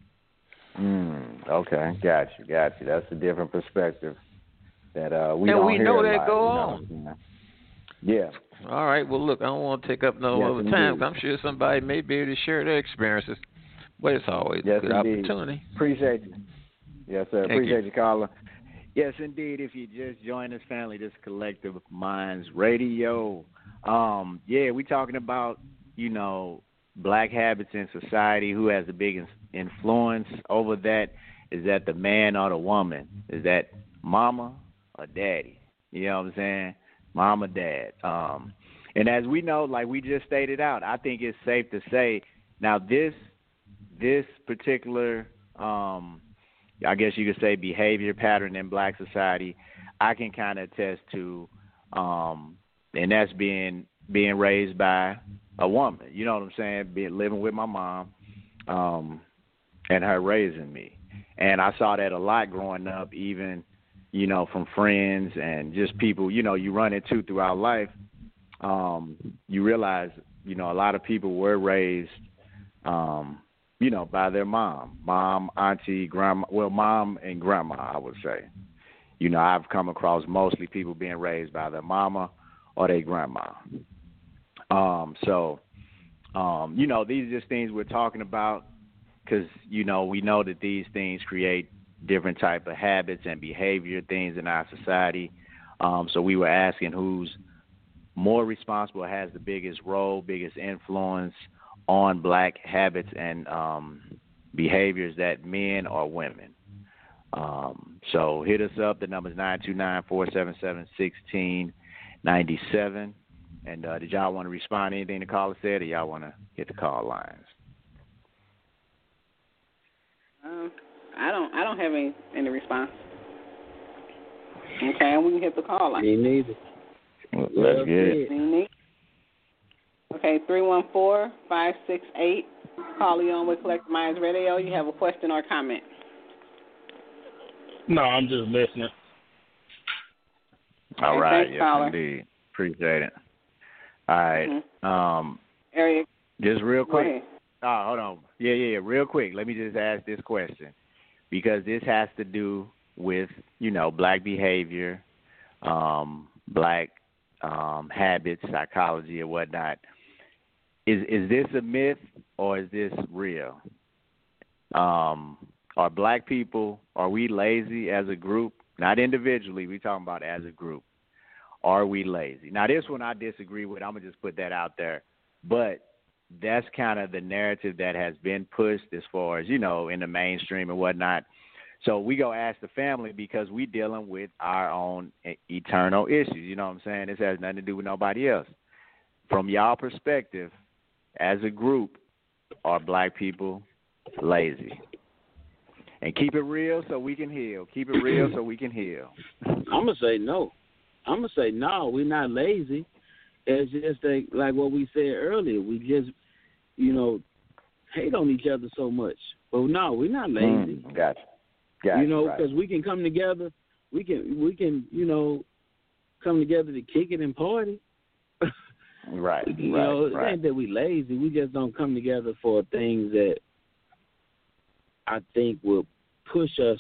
Mm, okay, got you, got you. That's a different perspective that uh, we and don't we hear know a that lot, go you on. know? Yeah. All right. Well, look, I don't want to take up no yes, other time. I'm sure somebody may be able to share their experiences, but it's always yes, a good indeed. opportunity. Appreciate you. Yes, sir. Thank Appreciate you. you, caller. Yes, indeed. If you just joined us, family, this Collective Minds Radio. Um, yeah, we talking about, you know, black habits in society. Who has the biggest influence over that? Is that the man or the woman? Is that mama or daddy? You know what I'm saying? Mom or dad. Um, and as we know, like we just stated out, I think it's safe to say now this this particular, um, I guess you could say, behavior pattern in black society, I can kind of attest to, um, and that's being being raised by a woman. You know what I'm saying? Being living with my mom, um, and her raising me. And I saw that a lot growing up, even, you know, from friends and just people, you know, you run into throughout life. Um, you realize, you know, a lot of people were raised, um, you know, by their mom, mom, auntie, grandma, well, mom and grandma, I would say. You know, I've come across mostly people being raised by their mama or their grandma. Um, so, um, you know, these are just things we're talking about because, you know, we know that these things create different type of habits and behavior things in our society. Um, so we were asking who's more responsible, has the biggest role, biggest influence on black habits and um, behaviors, that men or women. Um, so hit us up. The number is nine two nine, four seven seven, one six nine seven. And uh, did y'all want to respond to anything the caller said, or y'all want to hit the call lines? Um, I don't. I don't have any any response. Okay, and we can hit the call line. Me neither. Let's get it. Me neither. Okay, three one four, five six eight. Call you on with Collective Minds Radio. You have a question or comment? No, I'm just listening. All Okay, right, thanks, yes, caller. indeed. Appreciate it. All right. Mm-hmm. Um, Area. just real Go quick. ahead. Oh, hold on. Yeah, yeah, yeah. Real quick. Let me just ask this question because this has to do with, you know, black behavior, um, black um, habits, psychology, or whatnot. Is is this a myth or is this real? Um, are black people, are we lazy as a group? Not individually. We're talking about as a group. Are we lazy? Now, this one I disagree with. I'm going to just put that out there. But that's kind of the narrative that has been pushed as far as, you know, in the mainstream and whatnot. So we go ask the family because we dealing with our own eternal issues. You know what I'm saying? This has nothing to do with nobody else. From y'all perspective, as a group, are black people lazy? And keep it real so we can heal. Keep it real so we can heal. I'm going to say no. I'm going to say no, we're not lazy. It's just like, like what we said earlier. We just, you know, hate on each other so much. But no, we're not lazy. Mm, gotcha. Gotcha. You know, because right. we can come together. We can, we can, you know, come together to kick it and party. Right. You right, know, it right. ain't that we lazy. We just don't come together for things that I think will push us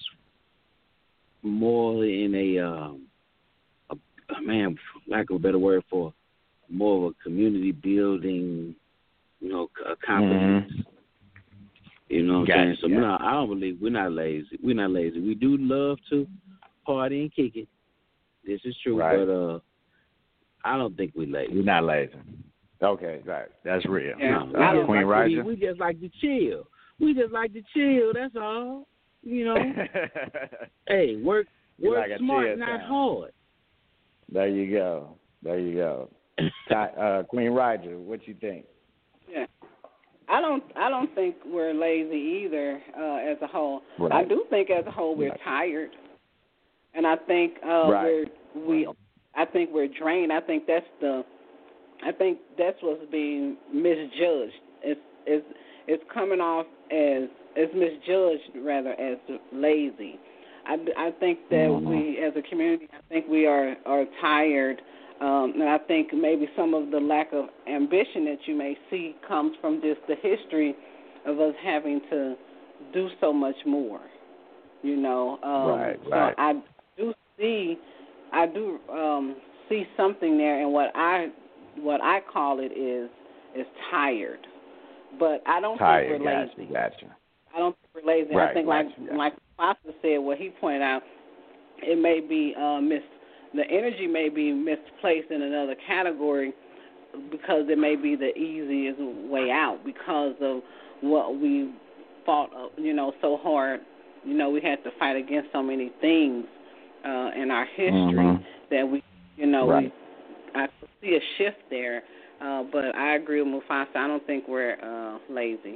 more in a, um, a, a man, lack of a better word for more of a community building, you know, accomplishments. Mm-hmm. You know what gotcha, I'm saying? So gotcha. no, I don't believe we're not lazy. We're not lazy. We do love to party and kick it. This is true, right. but uh, I don't think we're lazy. We're not lazy. Okay, right. That's real. Yeah. No, Uh, we, Queen like, we, Roger? we just like to chill. We just like to chill. That's all. You know. Hey, work work like smart, not town. hard. There you go. There you go. uh, Queen Roger, what you think? Yeah. I don't. I don't think we're lazy either. Uh, as a whole, right. I do think as a whole we're right. tired, and I think uh, right. we're we. I think we're drained. I think that's the. I think that's what's being misjudged. It's it's it's coming off as it's misjudged rather as lazy. I, I think that mm-hmm. we as a community, I think we are are tired. Um, and I think maybe some of the lack of ambition that you may see comes from just the history of us having to do so much more, you know. Um, right, so right. I do see, I do um, see something there, and what I what I call it is is tired. But I don't tired, think we're gotcha, lazy. Gotcha. I don't think we're lazy. Right, I think gotcha, like gotcha. like Foster said, what he pointed out, it may be uh, mis. The energy may be misplaced in another category because it may be the easiest way out because of what we fought, you know, so hard. You know, we had to fight against so many things uh, in our history mm-hmm. that we, you know, right. we, I see a shift there. Uh, but I agree with Mufasa. I don't think we're uh, lazy.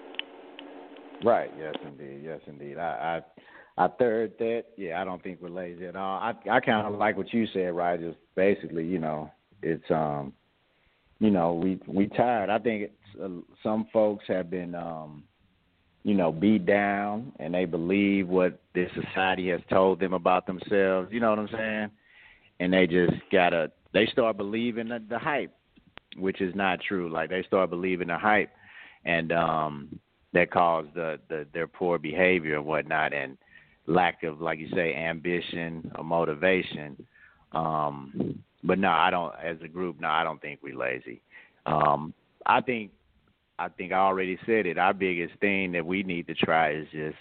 Right. Yes, indeed. Yes, indeed. I. I I third that. Yeah, I don't think we're lazy at all. I I kind of like what you said, right? Just basically, you know, it's um, you know, we we tired. I think it's, uh, some folks have been um, you know, beat down, and they believe what this society has told them about themselves. You know what I'm saying? And they just gotta. They start believing the, the hype, which is not true. Like they start believing the hype, and um, that caused the, the their poor behavior and whatnot, and lack of, like you say, ambition or motivation. Um, but no, I don't. As a group, no, I don't think we're lazy. Um, I think, I think I already said it. Our biggest thing that we need to try is just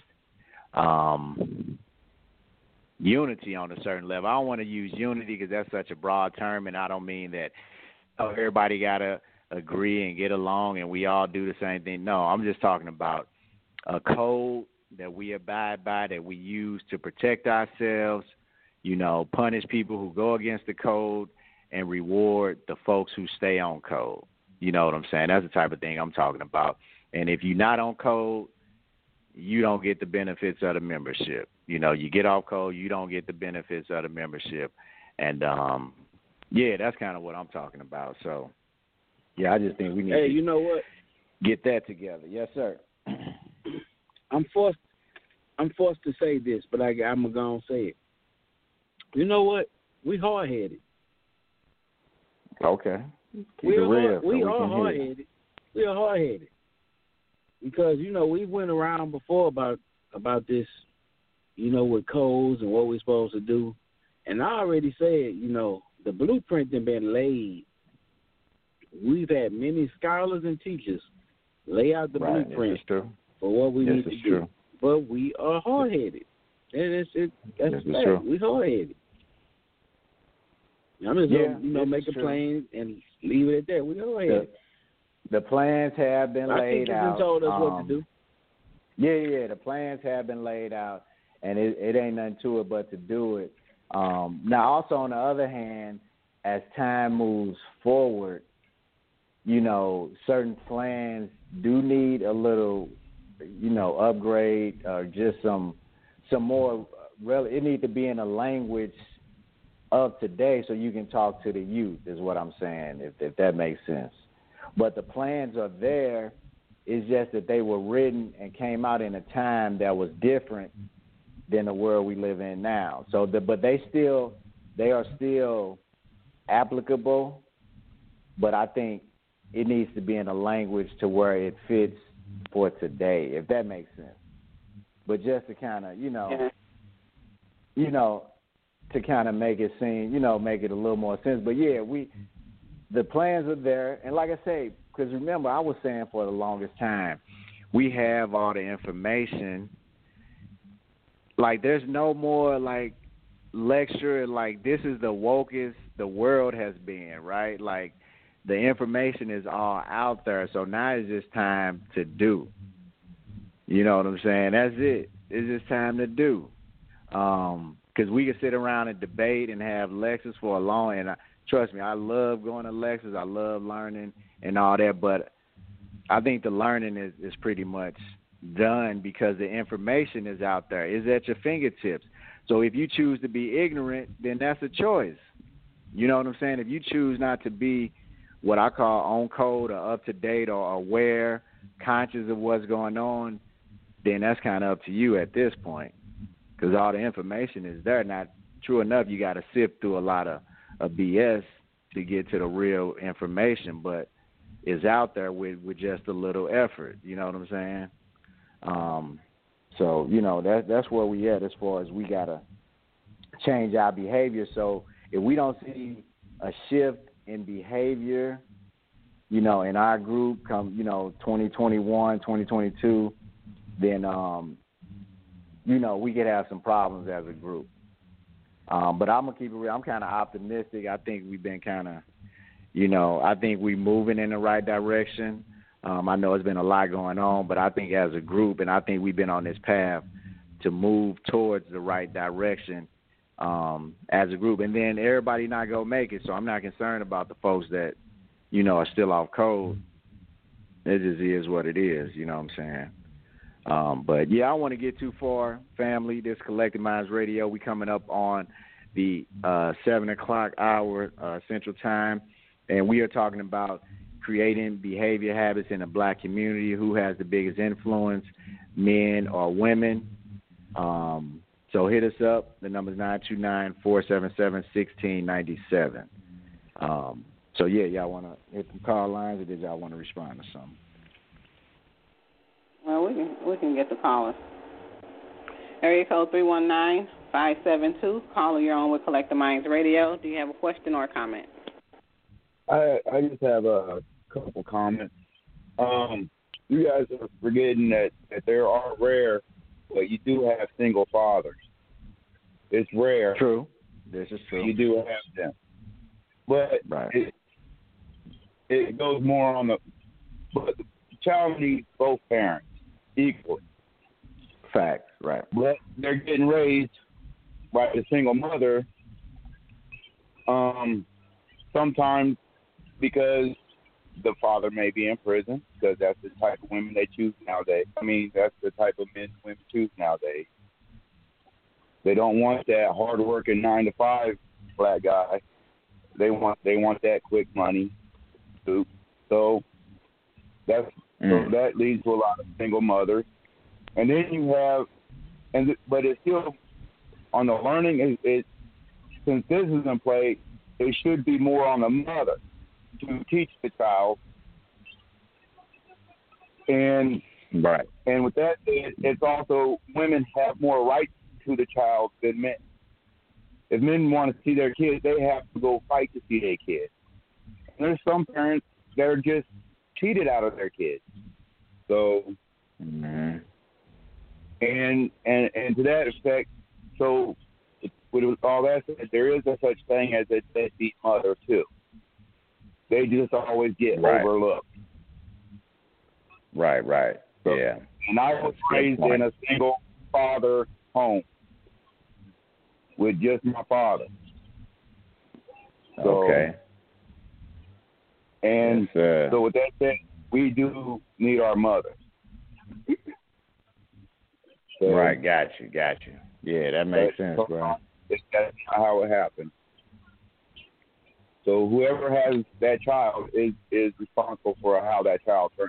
um, unity on a certain level. I don't want to use unity because that's such a broad term, and I don't mean that oh, everybody gotta agree and get along and we all do the same thing. No, I'm just talking about a code that we abide by, that we use to protect ourselves, you know, punish people who go against the code, and reward the folks who stay on code. You know what I'm saying? That's the type of thing I'm talking about. And if you're not on code, you don't get the benefits of the membership. You know, you get off code, you don't get the benefits of the membership. And, um, yeah, that's kind of what I'm talking about. So, yeah, I just think we need Hey, to you know what? get that together. Yes, sir. I'm forced. I'm forced to say this, but I, I'm gonna say it. You know what? We hard headed. Okay. Keep we it are real. hard, so we, we are can hard hear. headed. We are hard headed because you know we went around before about about this, you know, with codes and what we're supposed to do, and I already said, you know, the blueprint has been laid. We've had many scholars and teachers lay out the Right. blueprint This is true. for what we This need is to true. do, but we are hard headed. That is it. That's This is fact. true. We hard headed. I'm just Yeah, gonna, you know, this make is a true. plain and leave it at that. We hard headed. The plans have been Our laid teachers out. have told us um, what to do. Yeah, yeah, the plans have been laid out, and it, it ain't nothing to it but to do it. Um, now, also on the other hand, as time moves forward, you know, certain plans do need a little, you know, upgrade or just some some more. Really, it needs to be in a language of today so you can talk to the youth. Is what I'm saying, if if that makes sense. But the plans are there. It's just that they were written and came out in a time that was different than the world we live in now. So, the, but they still, they are still applicable. But I think it needs to be in a language to where it fits for today, if that makes sense. But just to kind of, you know, Yeah. you know, to kind of make it seem, you know, make it a little more sense. But yeah, we, the plans are there, and like I say. Because remember, I was saying for the longest time, we have all the information. Like, there's no more, like, lecture, like, this is the wokest the world has been, right? Like, the information is all out there, so now it's just time to do. You know what I'm saying? That's it. It's just time to do. Um, because we can sit around and debate and have lectures for a long, and I, trust me, I love going to lectures. I love learning and all that, but I think the learning is, is pretty much done because the information is out there. It's at your fingertips. So if you choose to be ignorant, then that's a choice. You know what I'm saying? If you choose not to be what I call on code or up to date or aware, conscious of what's going on, then that's kind of up to you at this point because all the information is there. Now, true enough, you got to sift through a lot of, of B S to get to the real information, but is out there with, with just a little effort. You know what I'm saying? Um, so, you know, that, that's where we at as far as we got to change our behavior. So if we don't see a shift in behavior, you know, in our group come, you know, twenty twenty-one, twenty twenty-two, then, um, you know, we could have some problems as a group. Um, but I'm going to keep it real. I'm kind of optimistic. I think we've been kind of, you know, I think we're moving in the right direction. Um, I know it's been a lot going on, but I think as a group, and I think we've been on this path to move towards the right direction um, as a group. And then everybody not going to make it, so I'm not concerned about the folks that, you know, are still off code. It just is what it is, you know what I'm saying? Um, but, yeah, I don't want to get too far, family. This Collective Minds Radio, we coming up on the uh, seven o'clock hour uh, Central Time. And we are talking about creating behavior habits in the black community. Who has the biggest influence, men or women? Um, so hit us up. The number is nine two nine, four seven seven, one six nine seven. Um, so, yeah, y'all want to hit some call lines or did y'all want to respond to something? Well, we can we can get the callers. Area code three one nine, five seven two. Caller, you're on with Collective Minds Radio. Do you have a question or a comment? I I just have a couple comments. Um, you guys are forgetting that, that there are rare, but you do have single fathers. It's rare. True. This is true. You do have them, but right. it, it goes more on the. But the child needs both parents equally. Facts. Right. But they're getting raised by a single mother. Um, sometimes. Because the father may be in prison, because that's the type of women they choose nowadays. I mean, that's the type of men women choose nowadays. They don't want that hard-working nine to five black guy. They want they want that quick money. So So that's Mm. so that leads to a lot of single mothers. And then you have, and th- but it's still on the learning. It, it since this is in play, it should be more on the mother to teach the child. And Right. and with that, it, it's also women have more rights to the child than men. If men want to see their kids, they have to go fight to see their kids. And there's some parents that are just cheated out of their kids. So, Mm-hmm. and and and to that effect, so with all that said, there is a such thing as a deadbeat mother too. They just always get Right. overlooked. Right, right. So, Yeah. And I was That's a good raised point. in a single father home with just my father. So, Okay. And Yes, sir. so with that said, we do need our mothers. So Right, got you, got you. Yeah, that makes sense, that's, bro. That's not how it happened. So whoever has that child is, is responsible for how that child turns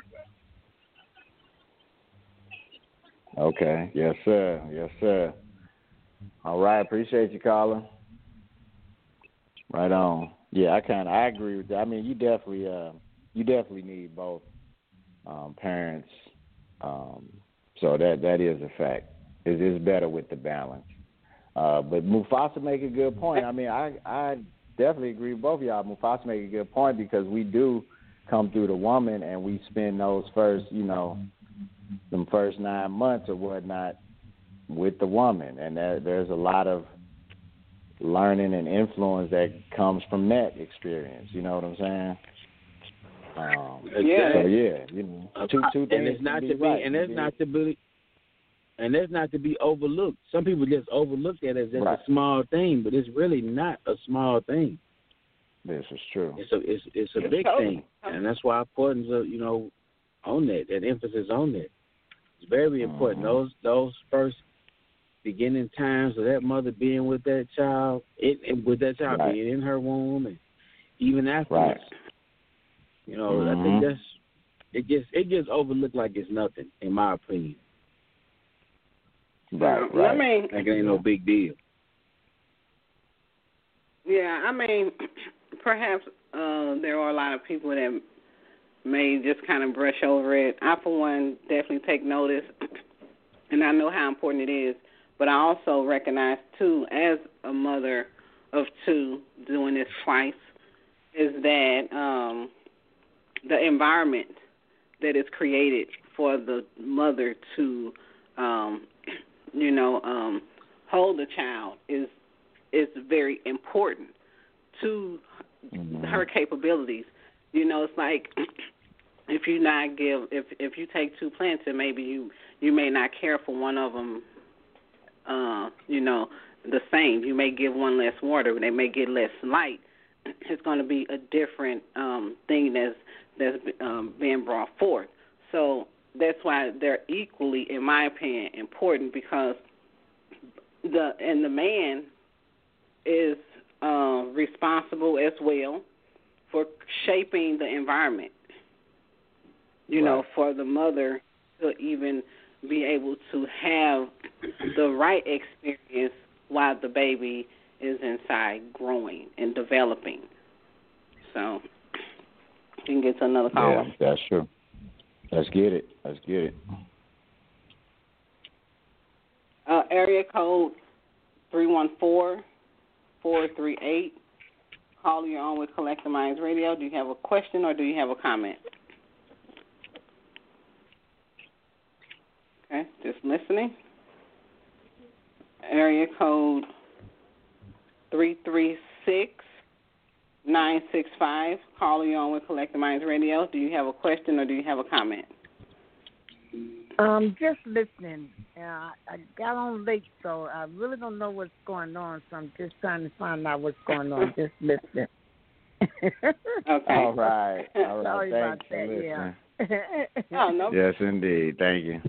out. Okay. Yes, sir. Yes, sir. All right. Appreciate you, caller. Right on. Yeah, I kind of I agree with that. I mean, you definitely uh, you definitely need both um, parents. Um, so that that is a fact. It is better with the balance. Uh, but Mufasa make a good point. I mean, I I definitely agree with both of y'all. Mufasa make a good point because we do come through the woman and we spend those first, you know, them first nine months or whatnot with the woman, and there, there's a lot of learning and influence that comes from that experience. You know what I'm saying? Um, Yeah. So yeah, you know, two two and things it's not can to be be, right. and that's You not dig? to be, and that's not to be overlooked. Some people just overlook that as just Right. a small thing, but it's really not a small thing. This is true. It's a it's it's a big thing, and that's why importance of you know on that, that emphasis on that. It's very important. Mhm. Those those first beginning times of that mother being with that child, it, it with that child Right. being in her womb, and even afterwards. Right. You know, I Mhm. think that's it. Gets it gets overlooked like it's nothing, in my opinion. Right, I right. mean, Like it ain't no big deal. yeah, I mean, perhaps uh, there are a lot of people that may just kind of brush over it. I, for one, definitely take notice, and I know how important it is. But I also recognize, too, as a mother of two doing this twice, is that um, the environment that is created for the mother to, um, you know, um, hold the child is is very important to Mhm. her capabilities. You know, it's like if you not give, if if you take two plants and maybe you you may not care for one of them. Uh, you know, the same. You may give one less water, they may get less light. It's going to be a different um, thing that's that's um, being brought forth. So that's why they're equally, in my opinion, important because the and the man is uh, responsible as well for shaping the environment. You Right. know, for the mother to even be able to have the right experience while the baby is inside growing and developing. So, you can get to another caller. Yeah, that's true. Let's get it. Let's get it. Uh, area code three one four, four three eight. Call you on with Collective Minds Radio. Do you have a question or do you have a comment? Okay, just listening. Area code three three six, nine six five. Call you on with Collective Minds Radio. Do you have a question or do you have a comment? Um, just listening. Uh, I got on late, so I really don't know what's going on, so I'm just trying to find out what's going on. Just listening. Okay. All right. All right. Sorry Thanks about for that, listening. yeah. Oh, no. Yes, indeed. Thank you.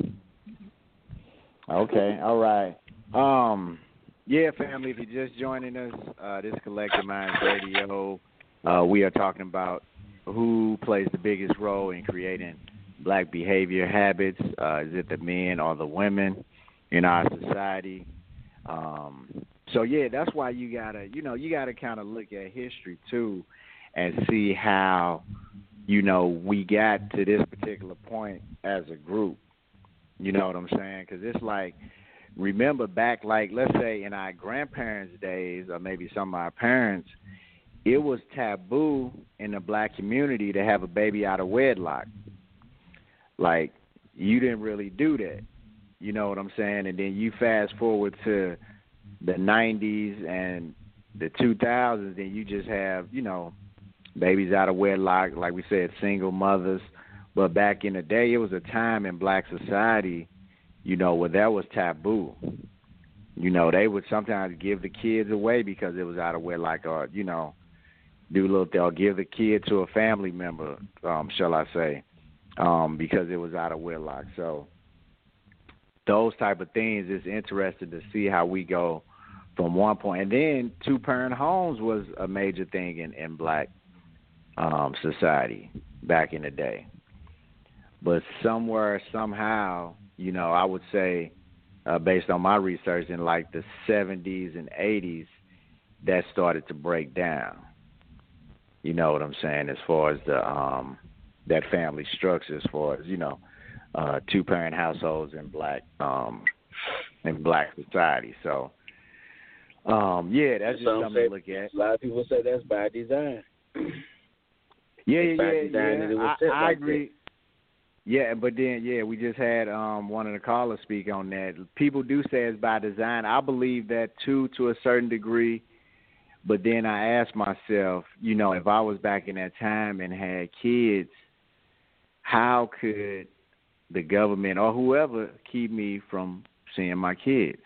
Okay. All right. Um. Yeah, family. If you're just joining us, uh, this is Collective Minds Radio. Uh, we are talking about who plays the biggest role in creating black behavior habits? Uh, is it the men or the women in our society? Um, so yeah, that's why you gotta, you know, you gotta kind of look at history too, and see how, you know, we got to this particular point as a group. You know what I'm saying? Because it's like, remember back, like, let's say in our grandparents' days, or maybe some of our parents, it was taboo in the black community to have a baby out of wedlock. Like, you didn't really do that. You know what I'm saying? And then you fast forward to the nineties and the two thousands, and you just have, you know, babies out of wedlock, like we said, single mothers. But back in the day, it was a time in black society, you know, where that was taboo. You know, they would sometimes give the kids away because it was out of wedlock, or, you know, do a little, they'll give the kid to a family member, um, shall I say, um, because it was out of wedlock. So those type of things, it's interesting to see how we go from one point. And then two-parent homes was a major thing in, in black um, society back in the day. But somewhere, somehow, you know, I would say, uh, based on my research, in like the seventies and eighties, that started to break down. You know what I'm saying, as far as the um, that family structure, as far as, you know, uh, two-parent households in black um, in black society. So, um, yeah, that's just something say, to look at. A lot of people say that's by design. Yeah, yeah, by yeah. design yeah. It was I, I like agree. That. Yeah, but then, yeah, we just had um, one of the callers speak on that. People do say it's by design. I believe that, too, to a certain degree. But then I ask myself, you know, if I was back in that time and had kids, how could the government or whoever keep me from seeing my kids?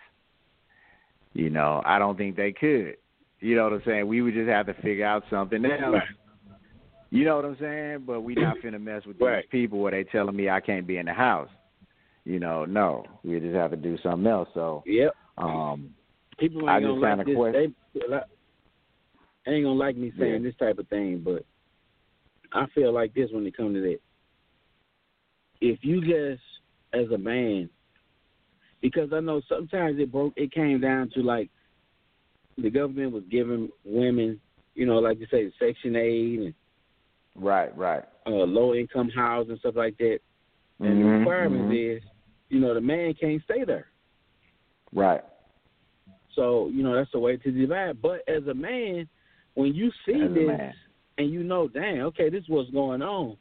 You know, I don't think they could. You know what I'm saying? We would just have to figure out something else. Right. You know what I'm saying? But we not finna mess with these right. people where they telling me I can't be in the house. You know, no. We just have to do something else. So, yep. Um, people ain't I gonna just like kind of this. question. They ain't gonna like me saying yeah. this type of thing, but I feel like this when it comes to that. If you just, as a man, because I know sometimes it broke, it came down to like the government was giving women, you know, like you say, Section eight and right, right, uh, low income housing and stuff like that. And mm-hmm, the requirement mm-hmm. is, you know, the man can't stay there. Right. So, you know, that's the way to divide. But as a man, when you see as this and you know, dang, okay, this is what's going on,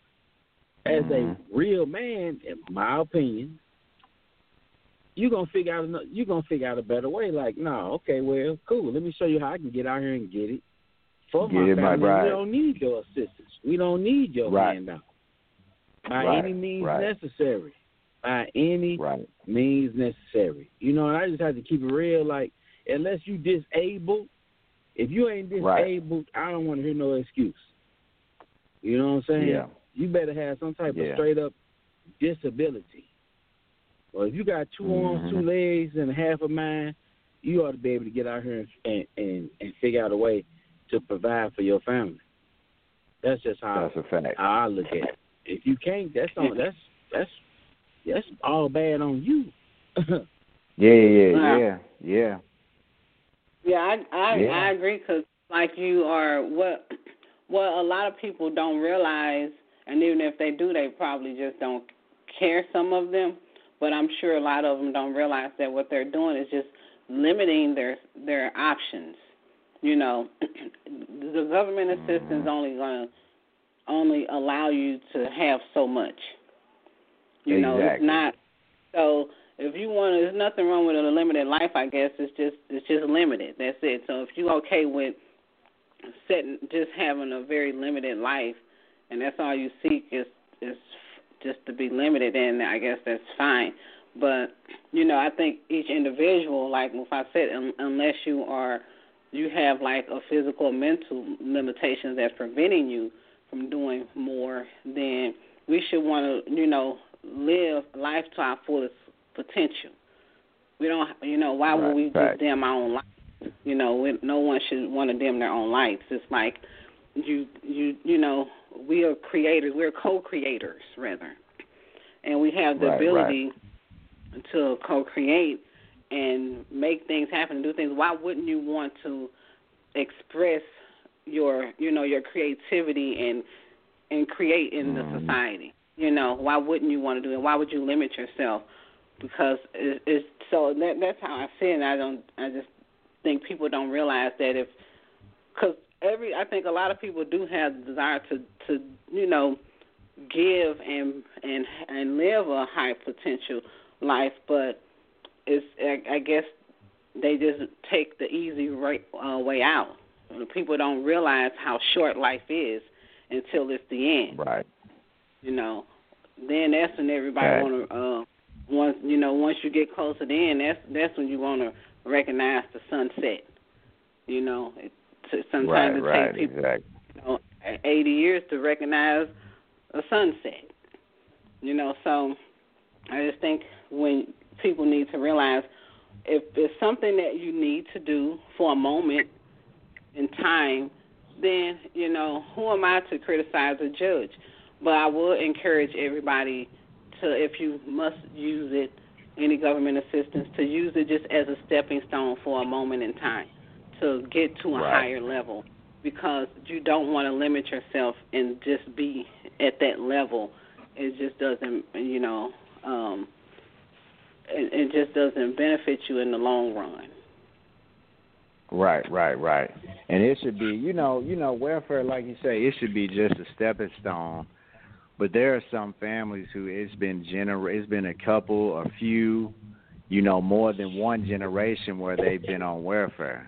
as mm-hmm. a real man, in my opinion, you're gonna figure out another, you're gonna figure out a better way. Like, no, okay, well, cool. Let me show you how I can get out here and get it for get my it, family. Right. We don't need your assistance. We don't need your right. handout by right. any means right. necessary. By any right. means necessary. You know, and I just have to keep it real. Like, unless you disabled, if you ain't disabled, right. I don't want to hear no excuse. You know what I'm saying? Yeah. You better have some type yeah. of straight up disability. Well, if you got two mm-hmm. arms, two legs, and half a mind, you ought to be able to get out here and and, and figure out a way to provide for your family. That's just how, that's a fact. how I look at it. If you can't, that's on that's that's that's all bad on you. yeah, yeah, yeah, yeah. Yeah, I I, yeah. I agree because like you are what what a lot of people don't realize, and even if they do, they probably just don't care. Some of them, but I'm sure a lot of them don't realize that what they're doing is just limiting their their options. You know, the government assistance is only going to only allow you to have so much. You exactly. know, it's not so. If you want, there's nothing wrong with a limited life. I guess it's just it's just limited. That's it. So if you're okay with setting, just having a very limited life, and that's all you seek is is just to be limited, then I guess that's fine. But you know, I think each individual, like if I said, un- unless you are, you have like a physical or mental limitations that's preventing you from doing more, then we should want to, you know, live life to our fullest potential. We don't, you know, why right, would we right. just dim our own life? You know, we, no one should want to dim their own lives. It's like you, you, you know, we are creators. We're co-creators, rather, and we have the right, ability right. to co-create and make things happen and do things. Why wouldn't you want to express your, you know, your creativity and and create in mm. the society? You know, why wouldn't you want to do it? Why would you limit yourself? Because it, it's so that that's how I see it. And I don't. I just think people don't realize that if, because every I think a lot of people do have the desire to to you know give and and and live a high potential life, but it's I, I guess they just take the easy right, uh, way out. People don't realize how short life is until it's the end. Right. You know, then that's when everybody right. want to. Uh, once you know, once you get closer to the end, that's that's when you want to recognize the sunset. You know, it, sometimes right, it right, takes people exactly. you know, eighty years to recognize a sunset. You know, so I just think when people need to realize if it's something that you need to do for a moment in time, then, you know, who am I to criticize or judge? But I would encourage everybody to, if you must use it, any government assistance, to use it just as a stepping stone for a moment in time to get to a right. higher level, because you don't want to limit yourself and just be at that level. It just doesn't, you know, um, it, it just doesn't benefit you in the long run. Right, right, right. And it should be, you know, you know, welfare, like you say, it should be just a stepping stone. But there are some families who it's been gener- it's been a couple, a few, you know, more than one generation where they've been on welfare.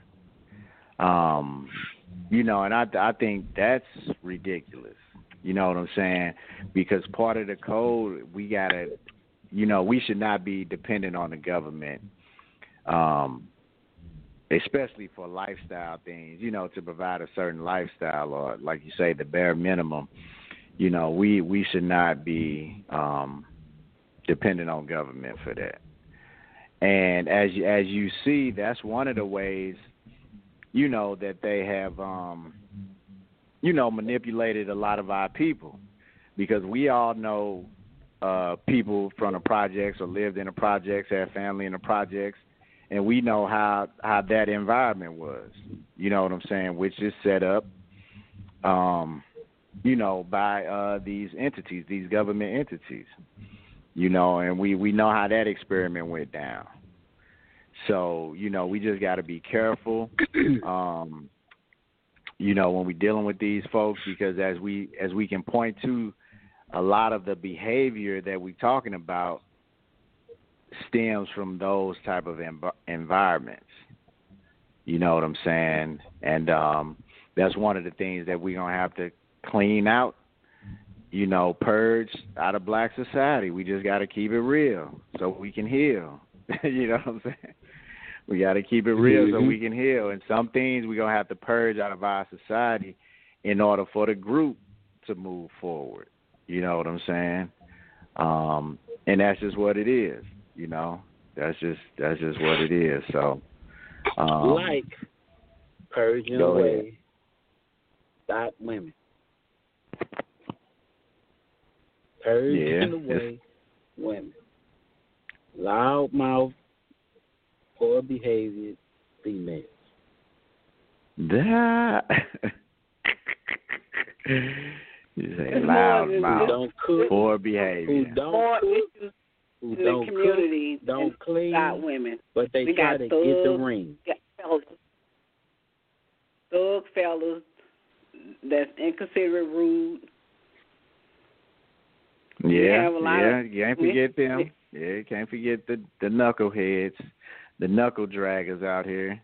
Um, you know, and I I think that's ridiculous. You know what I'm saying? Because part of the code, we gotta, you know, we should not be dependent on the government. Um. Especially for lifestyle things, you know, to provide a certain lifestyle or, like you say, the bare minimum. You know, we, we should not be um, dependent on government for that. And as you, as you see, that's one of the ways, you know, that they have, um, you know, manipulated a lot of our people, because we all know uh, people from the projects or lived in the projects, had family in the projects. And we know how, how that environment was, you know what I'm saying, which is set up, um, you know, by uh, these entities, these government entities, you know, and we, we know how that experiment went down. So, you know, we just got to be careful, um, you know, when we're dealing with these folks, because as we as we can point to, a lot of the behavior that we're talking about stems from those type of env- environments. You know what I'm saying? And um, that's one of the things that we're going to have to clean out, you know, purge out of black society. We just got to keep it real so we can heal. You know what I'm saying? We got to keep it real mm-hmm. so we can heal. And some things we're going to have to purge out of our society in order for the group to move forward. You know what I'm saying? Um, and that's just what it is. You know, that's just that's just what it is. So, um, like purging away black women, purging yeah, away women, loudmouth, poor behavior females. That you say loud mouth, don't cook, poor behavior, who don't More cook. issues Who in don't the community cook, don't clean, got women. but they we try got to thugs, get the ring. Got fellas, thug fellas that's inconsiderate, rude. Yeah, yeah, of, you can't forget them. Yeah, you can't forget the the knuckleheads, the knuckle draggers out here.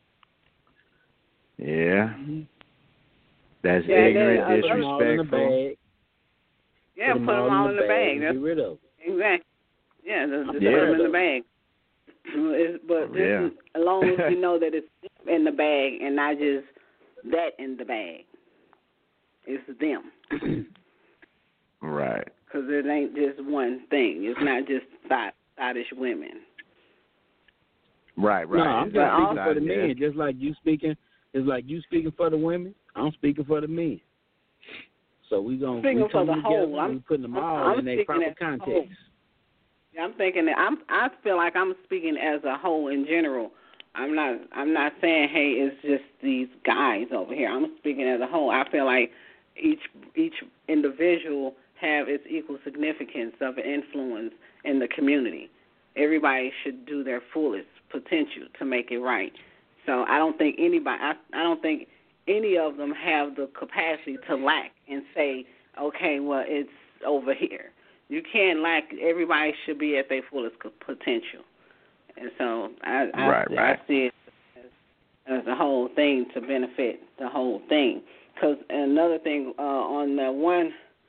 Yeah, mm-hmm. that's yeah, ignorant, then, uh, disrespectful. Yeah, put them all, all in the bag. That's, get rid of them. Exactly. Yeah, just, just yeah. put them in the bag. It's, but yeah. as long as you know that it's in the bag and not just that in the bag, it's them. Right. Because it ain't just one thing. It's not just thought, thottish women. Right, right. No, I'm it's just speaking for the yeah. men. Just like you speaking, it's like you speaking for the women. I'm speaking for the men. So we gonna Speaking we for come the together. whole, I'm, we putting them I'm, all I'm in their speaking proper as a context. whole. Yeah, I'm thinking that I'm. I feel like I'm speaking as a whole in general. I'm not. I'm not saying, hey, it's just these guys over here. I'm speaking as a whole. I feel like each each individual have its equal significance of influence in the community. Everybody should do their fullest potential to make it right. So I don't think anybody. I, I don't think any of them have the capacity to lack and say, okay, well, it's over here. You can't lack. Everybody should be at their fullest potential. And so I, I, right, right. I see it as, as a whole thing to benefit the whole thing. Because another thing uh, on the one,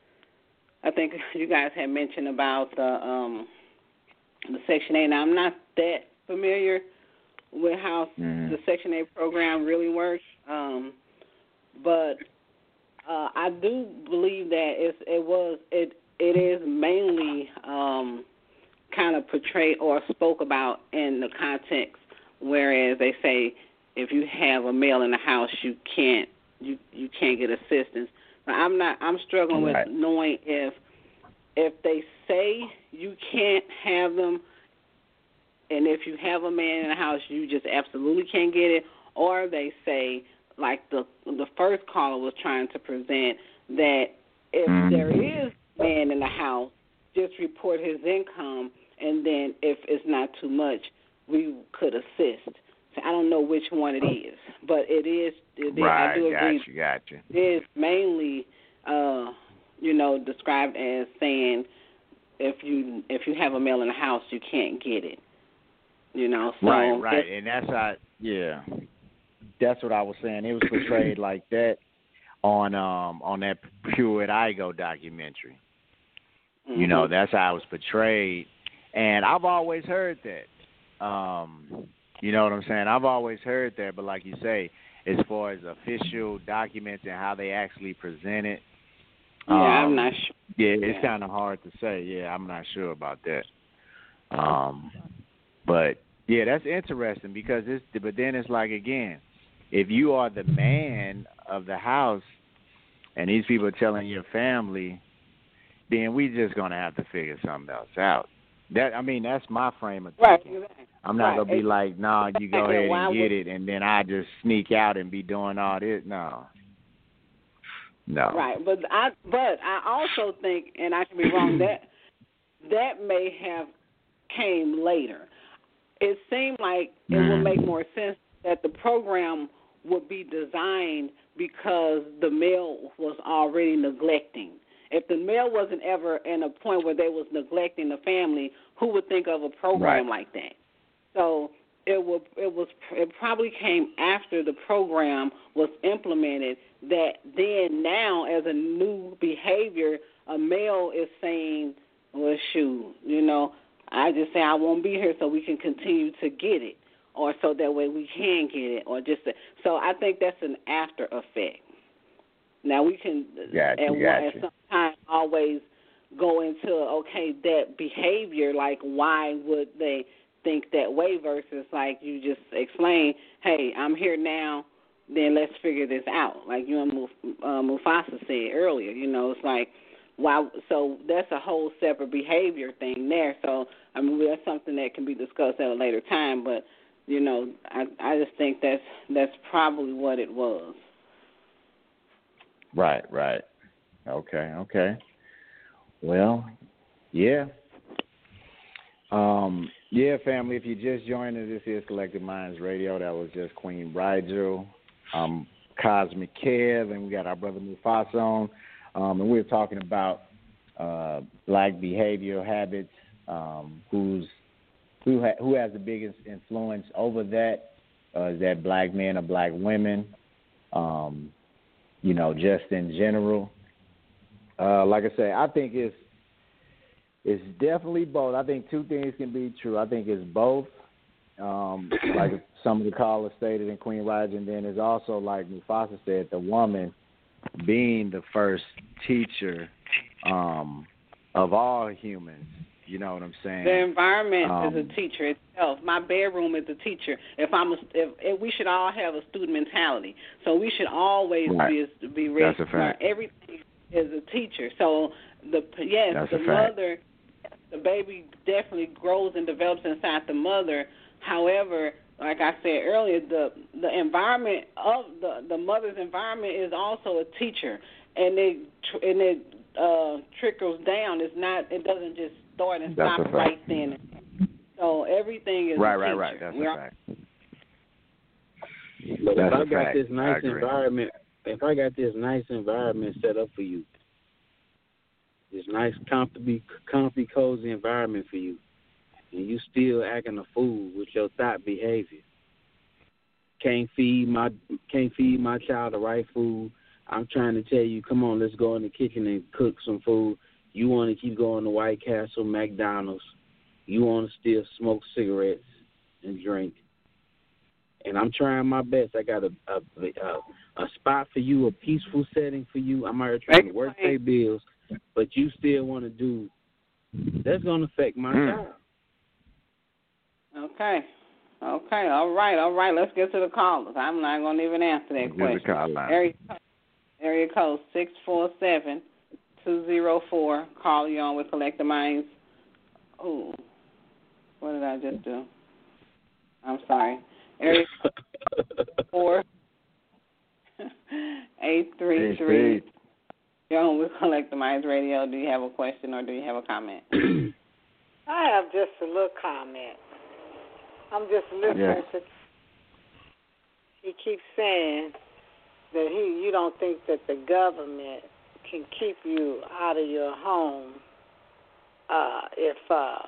I think you guys had mentioned about the, um, the Section eight. Now, I'm not that familiar with how mm. the Section eight program really works, um, but uh, I do believe that it's, it was it it is mainly um, kind of portrayed or spoke about in the context, whereas they say if you have a male in the house, you can't you you can't get assistance. But I'm not. I'm struggling right. with knowing if if they say you can't have them, and if you have a man in the house, you just absolutely can't get it, or they say, like the the first caller was trying to present, that if mm. there is a man in the house, just report his income, and then if it's not too much, we could assist. So I don't know which one it is, but it is. It right, is, I do agree. Got you, got you. It is mainly, uh, you know, described as saying if you if you have a male in the house, you can't get it. You know, so right, right, and that's how, yeah, that's what I was saying. It was portrayed like that on um on that Pure Igo documentary. Mm-hmm. You know, that's how it was portrayed, and I've always heard that. Um, you know what I'm saying? I've always heard that, but like you say, as far as official documents and how they actually present it, yeah, um, I'm not sure. Yeah, it's yeah. kind of hard to say. Yeah, I'm not sure about that. Um, but yeah, that's interesting because it's. But then it's like again, if you are the man of the house, and these people are telling your family, then we just gonna have to figure something else out. That I mean, that's my frame of thinking. Right. I'm not right. gonna be like, nah, you go ahead Why and get would... it, and then I just sneak out and be doing all this. No, no. Right, but I but I also think, and I could be wrong, that that may have came later. It seemed like it mm. would make more sense that the program would be designed because the male was already neglecting. If the male wasn't ever in a point where they was neglecting the family, who would think of a program right. like that? So it was, it was, it probably came after the program was implemented. That then now, as a new behavior, a male is saying, "Well, shoot, you know, I just say I won't be here so we can continue to get it, or so that way we can get it, or just so." I think that's an after effect. Now we can gotcha, at, gotcha. at some time always go into okay that behavior, like why would they think that way versus like you just explain, hey, I'm here now, then let's figure this out. Like you and Muf- uh, Mufasa said earlier, you know, it's like why. So that's a whole separate behavior thing there. So I mean that's something that can be discussed at a later time, but you know I I just think that's that's probably what it was. Right, right. Okay, okay. Well, yeah. Um, yeah, family, if you just joined us, this is Collective Minds Radio. That was just Queen Rigel, um, Cosmic Kev, and we got our brother Mufasa on. Um, and we were talking about uh, black behavioral habits, um, who's who ha- who has the biggest influence over that? Uh, is that black men or black women? Um You know, just in general. Uh, like I say, I think it's it's definitely both. I think two things can be true. I think it's both, um, like some of the callers stated in Queen Rigel, and then it's also, like Mufasa said, the woman being the first teacher um, of all humans. You know what I'm saying? The environment um, is a teacher itself. My bedroom is a teacher. If I'm, a, if, if we should all have a student mentality, so we should always right. be be ready That's a fact. everything is a teacher. So the yes, That's the a fact. mother, the baby definitely grows and develops inside the mother. However, like I said earlier, the the environment of the the mother's environment is also a teacher, and it and it uh, trickles down. It's not. It doesn't just start and That's stop right then. So everything is right, a right, teacher. right. That's We're, a fact. But That's if I a got fact. this I nice agree. environment, if I got this nice environment set up for you, this nice, comfy, comfy, cozy environment for you, and you still acting a fool with your thought behavior, can't feed my can't feed my child the right food. I'm trying to tell you, come on, let's go in the kitchen and cook some food. You want to keep going to White Castle, McDonald's. You want to still smoke cigarettes and drink. And I'm trying my best. I got a a, a, a spot for you, a peaceful setting for you. I'm already trying to work, pay bills, but you still want to do. That's going to affect my Mm. child. okay. Okay. All right. All right. Let's get to the callers. I'm not going to even answer that Give the question. call line. Area, area code six four seven two zero four. Call you on with Collective Minds. Ooh. What did I just do? I'm sorry. Area four eight three three. You're on with Collective Minds Radio. Do you have a question or do you have a comment? I have just a little comment. I'm just listening Yes. to. He keeps saying that he, you don't think that the government can keep you out of your home uh, if uh,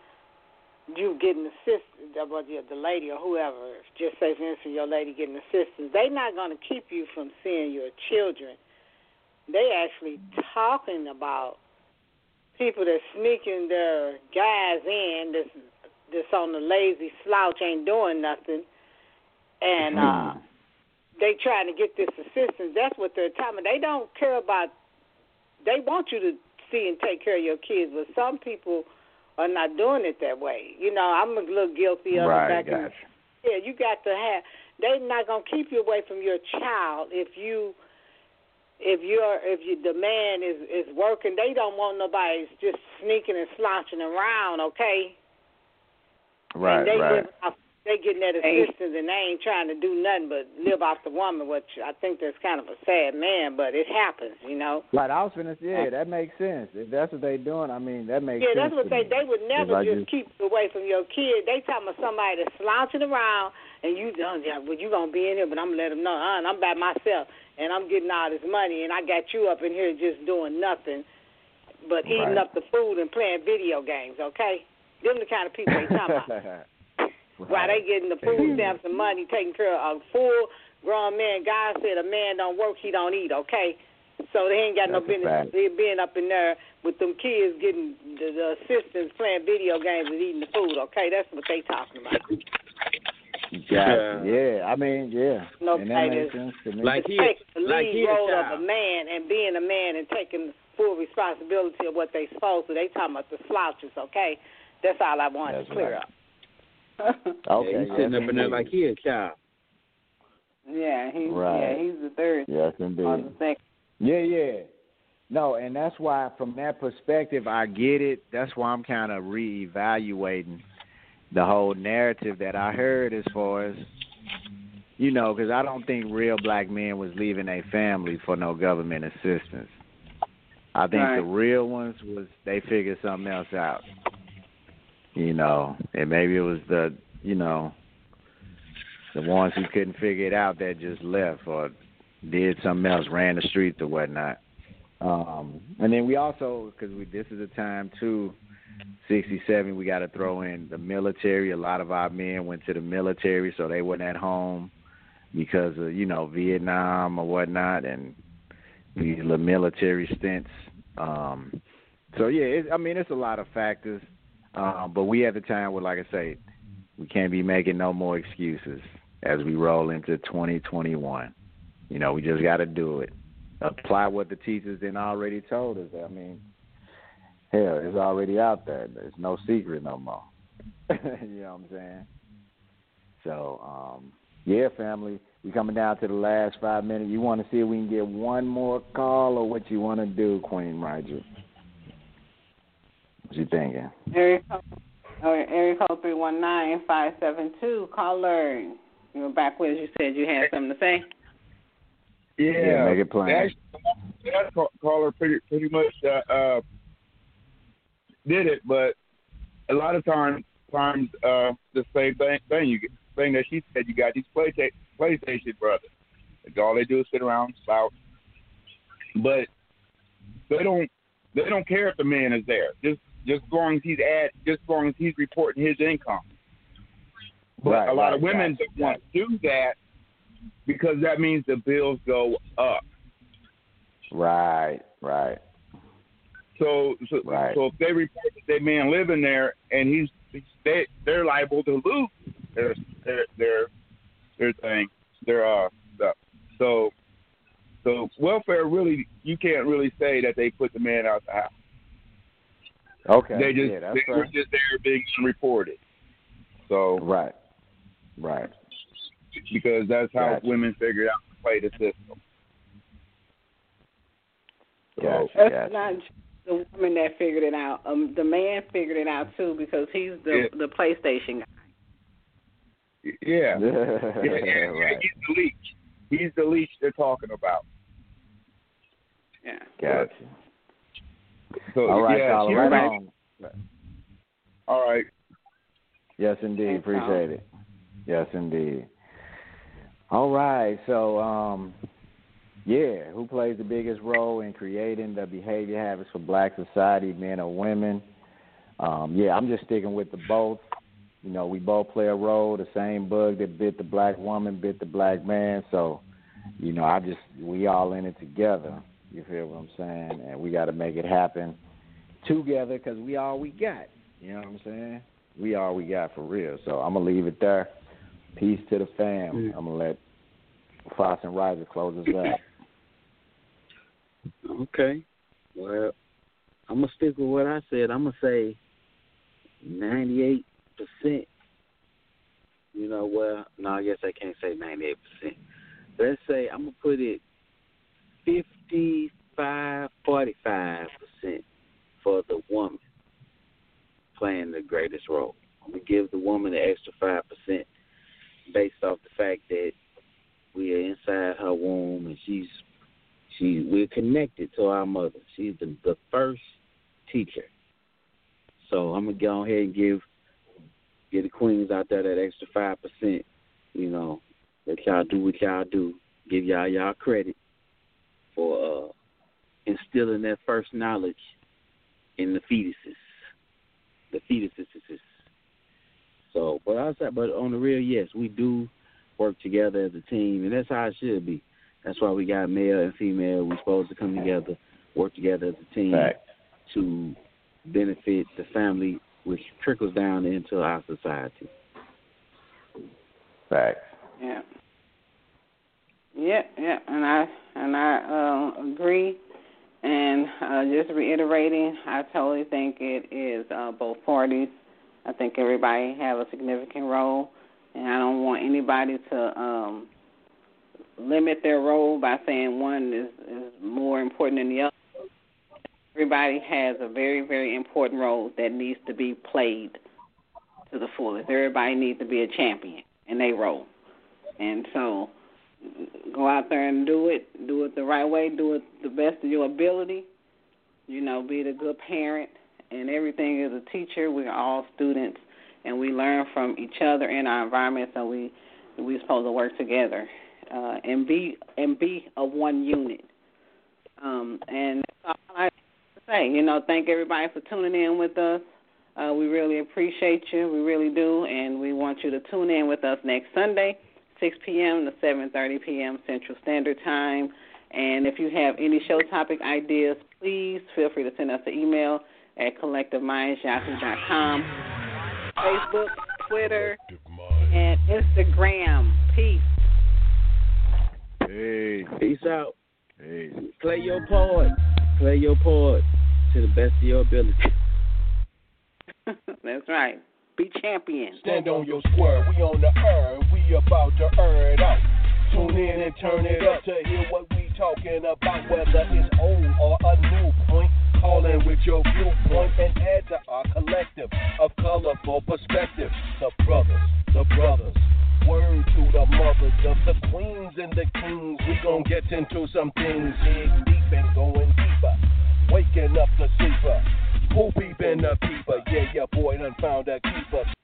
you getting assistance, well, the lady or whoever. Just say, for instance, your lady getting assistance. They're not going to keep you from seeing your children. They actually talking about people that sneaking their guys in that's, that's on the lazy slouch, ain't doing nothing, and uh, they trying to get this assistance. That's what they're talking about. They don't care about, they want you to see and take care of your kids, but some people are not doing it that way. You know, I'm a little guilty of Right, it back in. gotcha. Yeah, you got to have, they're not going to keep you away from your child if you, If you're if you the man is, is working, they don't want nobody just sneaking and slouching around, okay? Right, and they right. live off, they getting that assistance and they ain't trying to do nothing but live off the woman, which I think that's kind of a sad man, but it happens, you know. Like I was finna say, yeah, that makes sense. If that's what they doing, I mean, that makes Yeah, sense. that's what to they me. they would never If I just keep you away from your kid. They talking about somebody that's slouching around and you done, yeah, well, you gonna be in here, but I'm gonna let them know, uh, I'm by myself and I'm getting all this money and I got you up in here just doing nothing but eating Right. up the food and playing video games, okay? Them the kind of people they talking about. While they getting the food stamps and money, taking care of a full grown man. God said a man don't work, he don't eat, okay? So they ain't got That's no a business fact. being up in there with them kids getting the, the assistants playing video games and eating the food, okay? That's what they talking about. Gotcha. Yeah, I mean, yeah. No, and that it makes is. sense to me. Like It's he, taking the like lead he a role of child. a man and being a man and taking full responsibility of what they supposed to. They talking about the slouches, okay? That's all I wanted That's to clear right. up. Okay, Yeah, he's sitting yes, up in there indeed. like he a child. Yeah, he's Right. yeah, he's the third Yes, or indeed. the second. Yeah, yeah. No, and that's why, from that perspective, I get it. That's why I'm kind of reevaluating the whole narrative that I heard as far as, you know, because I don't think real black men was leaving their family for no government assistance. I think Right. the real ones was they figured something else out, you know, and maybe it was the, you know, the ones who couldn't figure it out that just left or did something else, ran the streets or whatnot. Um, and then we also, because we, this is a time too, sixty-seven, we got to throw in the military. A lot of our men went to the military, so they weren't at home because of, you know, Vietnam or whatnot, and these little military stints. Um, so, yeah, it, I mean, it's a lot of factors. Um, but we at the time were, like I say, we can't be making no more excuses as we roll into twenty twenty-one. You know, we just got to do it. Apply what the teachers then already told us. I mean, hell, it's already out there. There's no secret no more. You know what I'm saying? So, um, Yeah, family. We coming down to the last five minutes. You want to see if we can get one more call, or what you want to do, Queen Marjorie? What you thinking? Area code, oh, area code three one nine five seven two. Caller, you were back with us. You said you had something to say. Yeah, yeah make it plain. Actually, that caller pretty pretty much uh, uh, did it, but a lot of times, times uh, the same thing. Thing you get, thing that she said. You got these PlayStation PlayStation brothers. Like, all they do is sit around and spout, but they don't they don't care if the man is there. Just just as long as he's at, just as long as he's reporting his income. But right, a lot right, of women right, don't want to do that because that means the bills go up. Right, right. So, so, right. so if they report that their man living there and he's they they're liable to lose their their their their thing, their uh stuff. So, so welfare really, you can't really say that they put the man out the house. Okay. They just yeah, that's they were fair. just there being unreported. So right, right. Because that's how gotcha. women figured out to play the system. So, gotcha, That's gotcha. not the woman that figured it out. Um, the man figured it out too because he's the yeah. the PlayStation guy. Yeah. yeah, yeah, yeah right. He's the leech. He's the leech they're talking about. Yeah. Gotcha. So, all right, yeah, caller, right on. All right. Yes, indeed. Thanks, Appreciate Paul. it. Yes, indeed. All right. So, um, yeah, who plays the biggest role in creating the behavior habits for black society, men or women? Um, yeah, I'm just sticking with the both. You know, we both play a role. The same bug that bit the black woman bit the black man. So, you know, I just, we all in it together. You feel what I'm saying? And we got to make it happen together because we all we got. You know what I'm saying? We all we got for real. So I'm going to leave it there. Peace to the fam. Mm. I'm going to let Foss and Riser close us out. Okay. Well, I'm going to stick with what I said. I'm going to say ninety-eight percent. You know, well, no, I guess I can't say ninety-eight percent. Let's say I'm going to put it fifty-five, forty-five percent for the woman playing the greatest role. I'm going to give the woman the extra five percent based off the fact that we are inside her womb and she's she we're connected to our mother. She's the, the first teacher. So I'm going to go ahead and give give the queens out there that extra five percent, you know, let y'all do what y'all do. Give y'all y'all credit for uh, instilling that first knowledge in the fetuses, the fetuses. So, but I said, but on the real, yes, we do work together as a team, and that's how it should be. That's why we got male and female. We're supposed to come together, work together as a team Fact. to benefit the family, which trickles down into our society. Facts. Yeah. Yeah, yeah, and I and I uh, agree. And uh, just reiterating, I totally think it is uh, both parties. I think everybody have a significant role, and I don't want anybody to um, limit their role by saying one is, is more important than the other. Everybody has a very, very important role that needs to be played to the fullest. Everybody needs to be a champion in their role. And so go out there and do it. Do it the right way. Do it the best of your ability. You know, be the good parent. And everything is a teacher. We're all students, and we learn from each other in our environment. So we we're supposed to work together uh, and be and be a one unit. Um, and that's all I have to say. You know, thank everybody for tuning in with us. Uh, we really appreciate you. We really do, and we want you to tune in with us next Sunday, six p.m. to seven thirty p.m. Central Standard Time. And if you have any show topic ideas, please feel free to send us an email at collective minds yahoo dot com, Facebook, Twitter, and Instagram. Peace. Hey. Peace out. Hey. Play your part. Play your part to the best of your ability. That's right. Be champions. Stand on your square. We on the earn. We about to earn it out. Tune in and turn it up to hear what we talking about, whether it's old or a new point. Call in with your viewpoint and add to our collective of colorful perspective. The brothers, the brothers. Word to the mothers of the queens and the kings. We gon' get into some things. Dig deep and going deeper. Waking up the sleeper. Who peepin' the peeper? Yeah, your boy done found a keeper.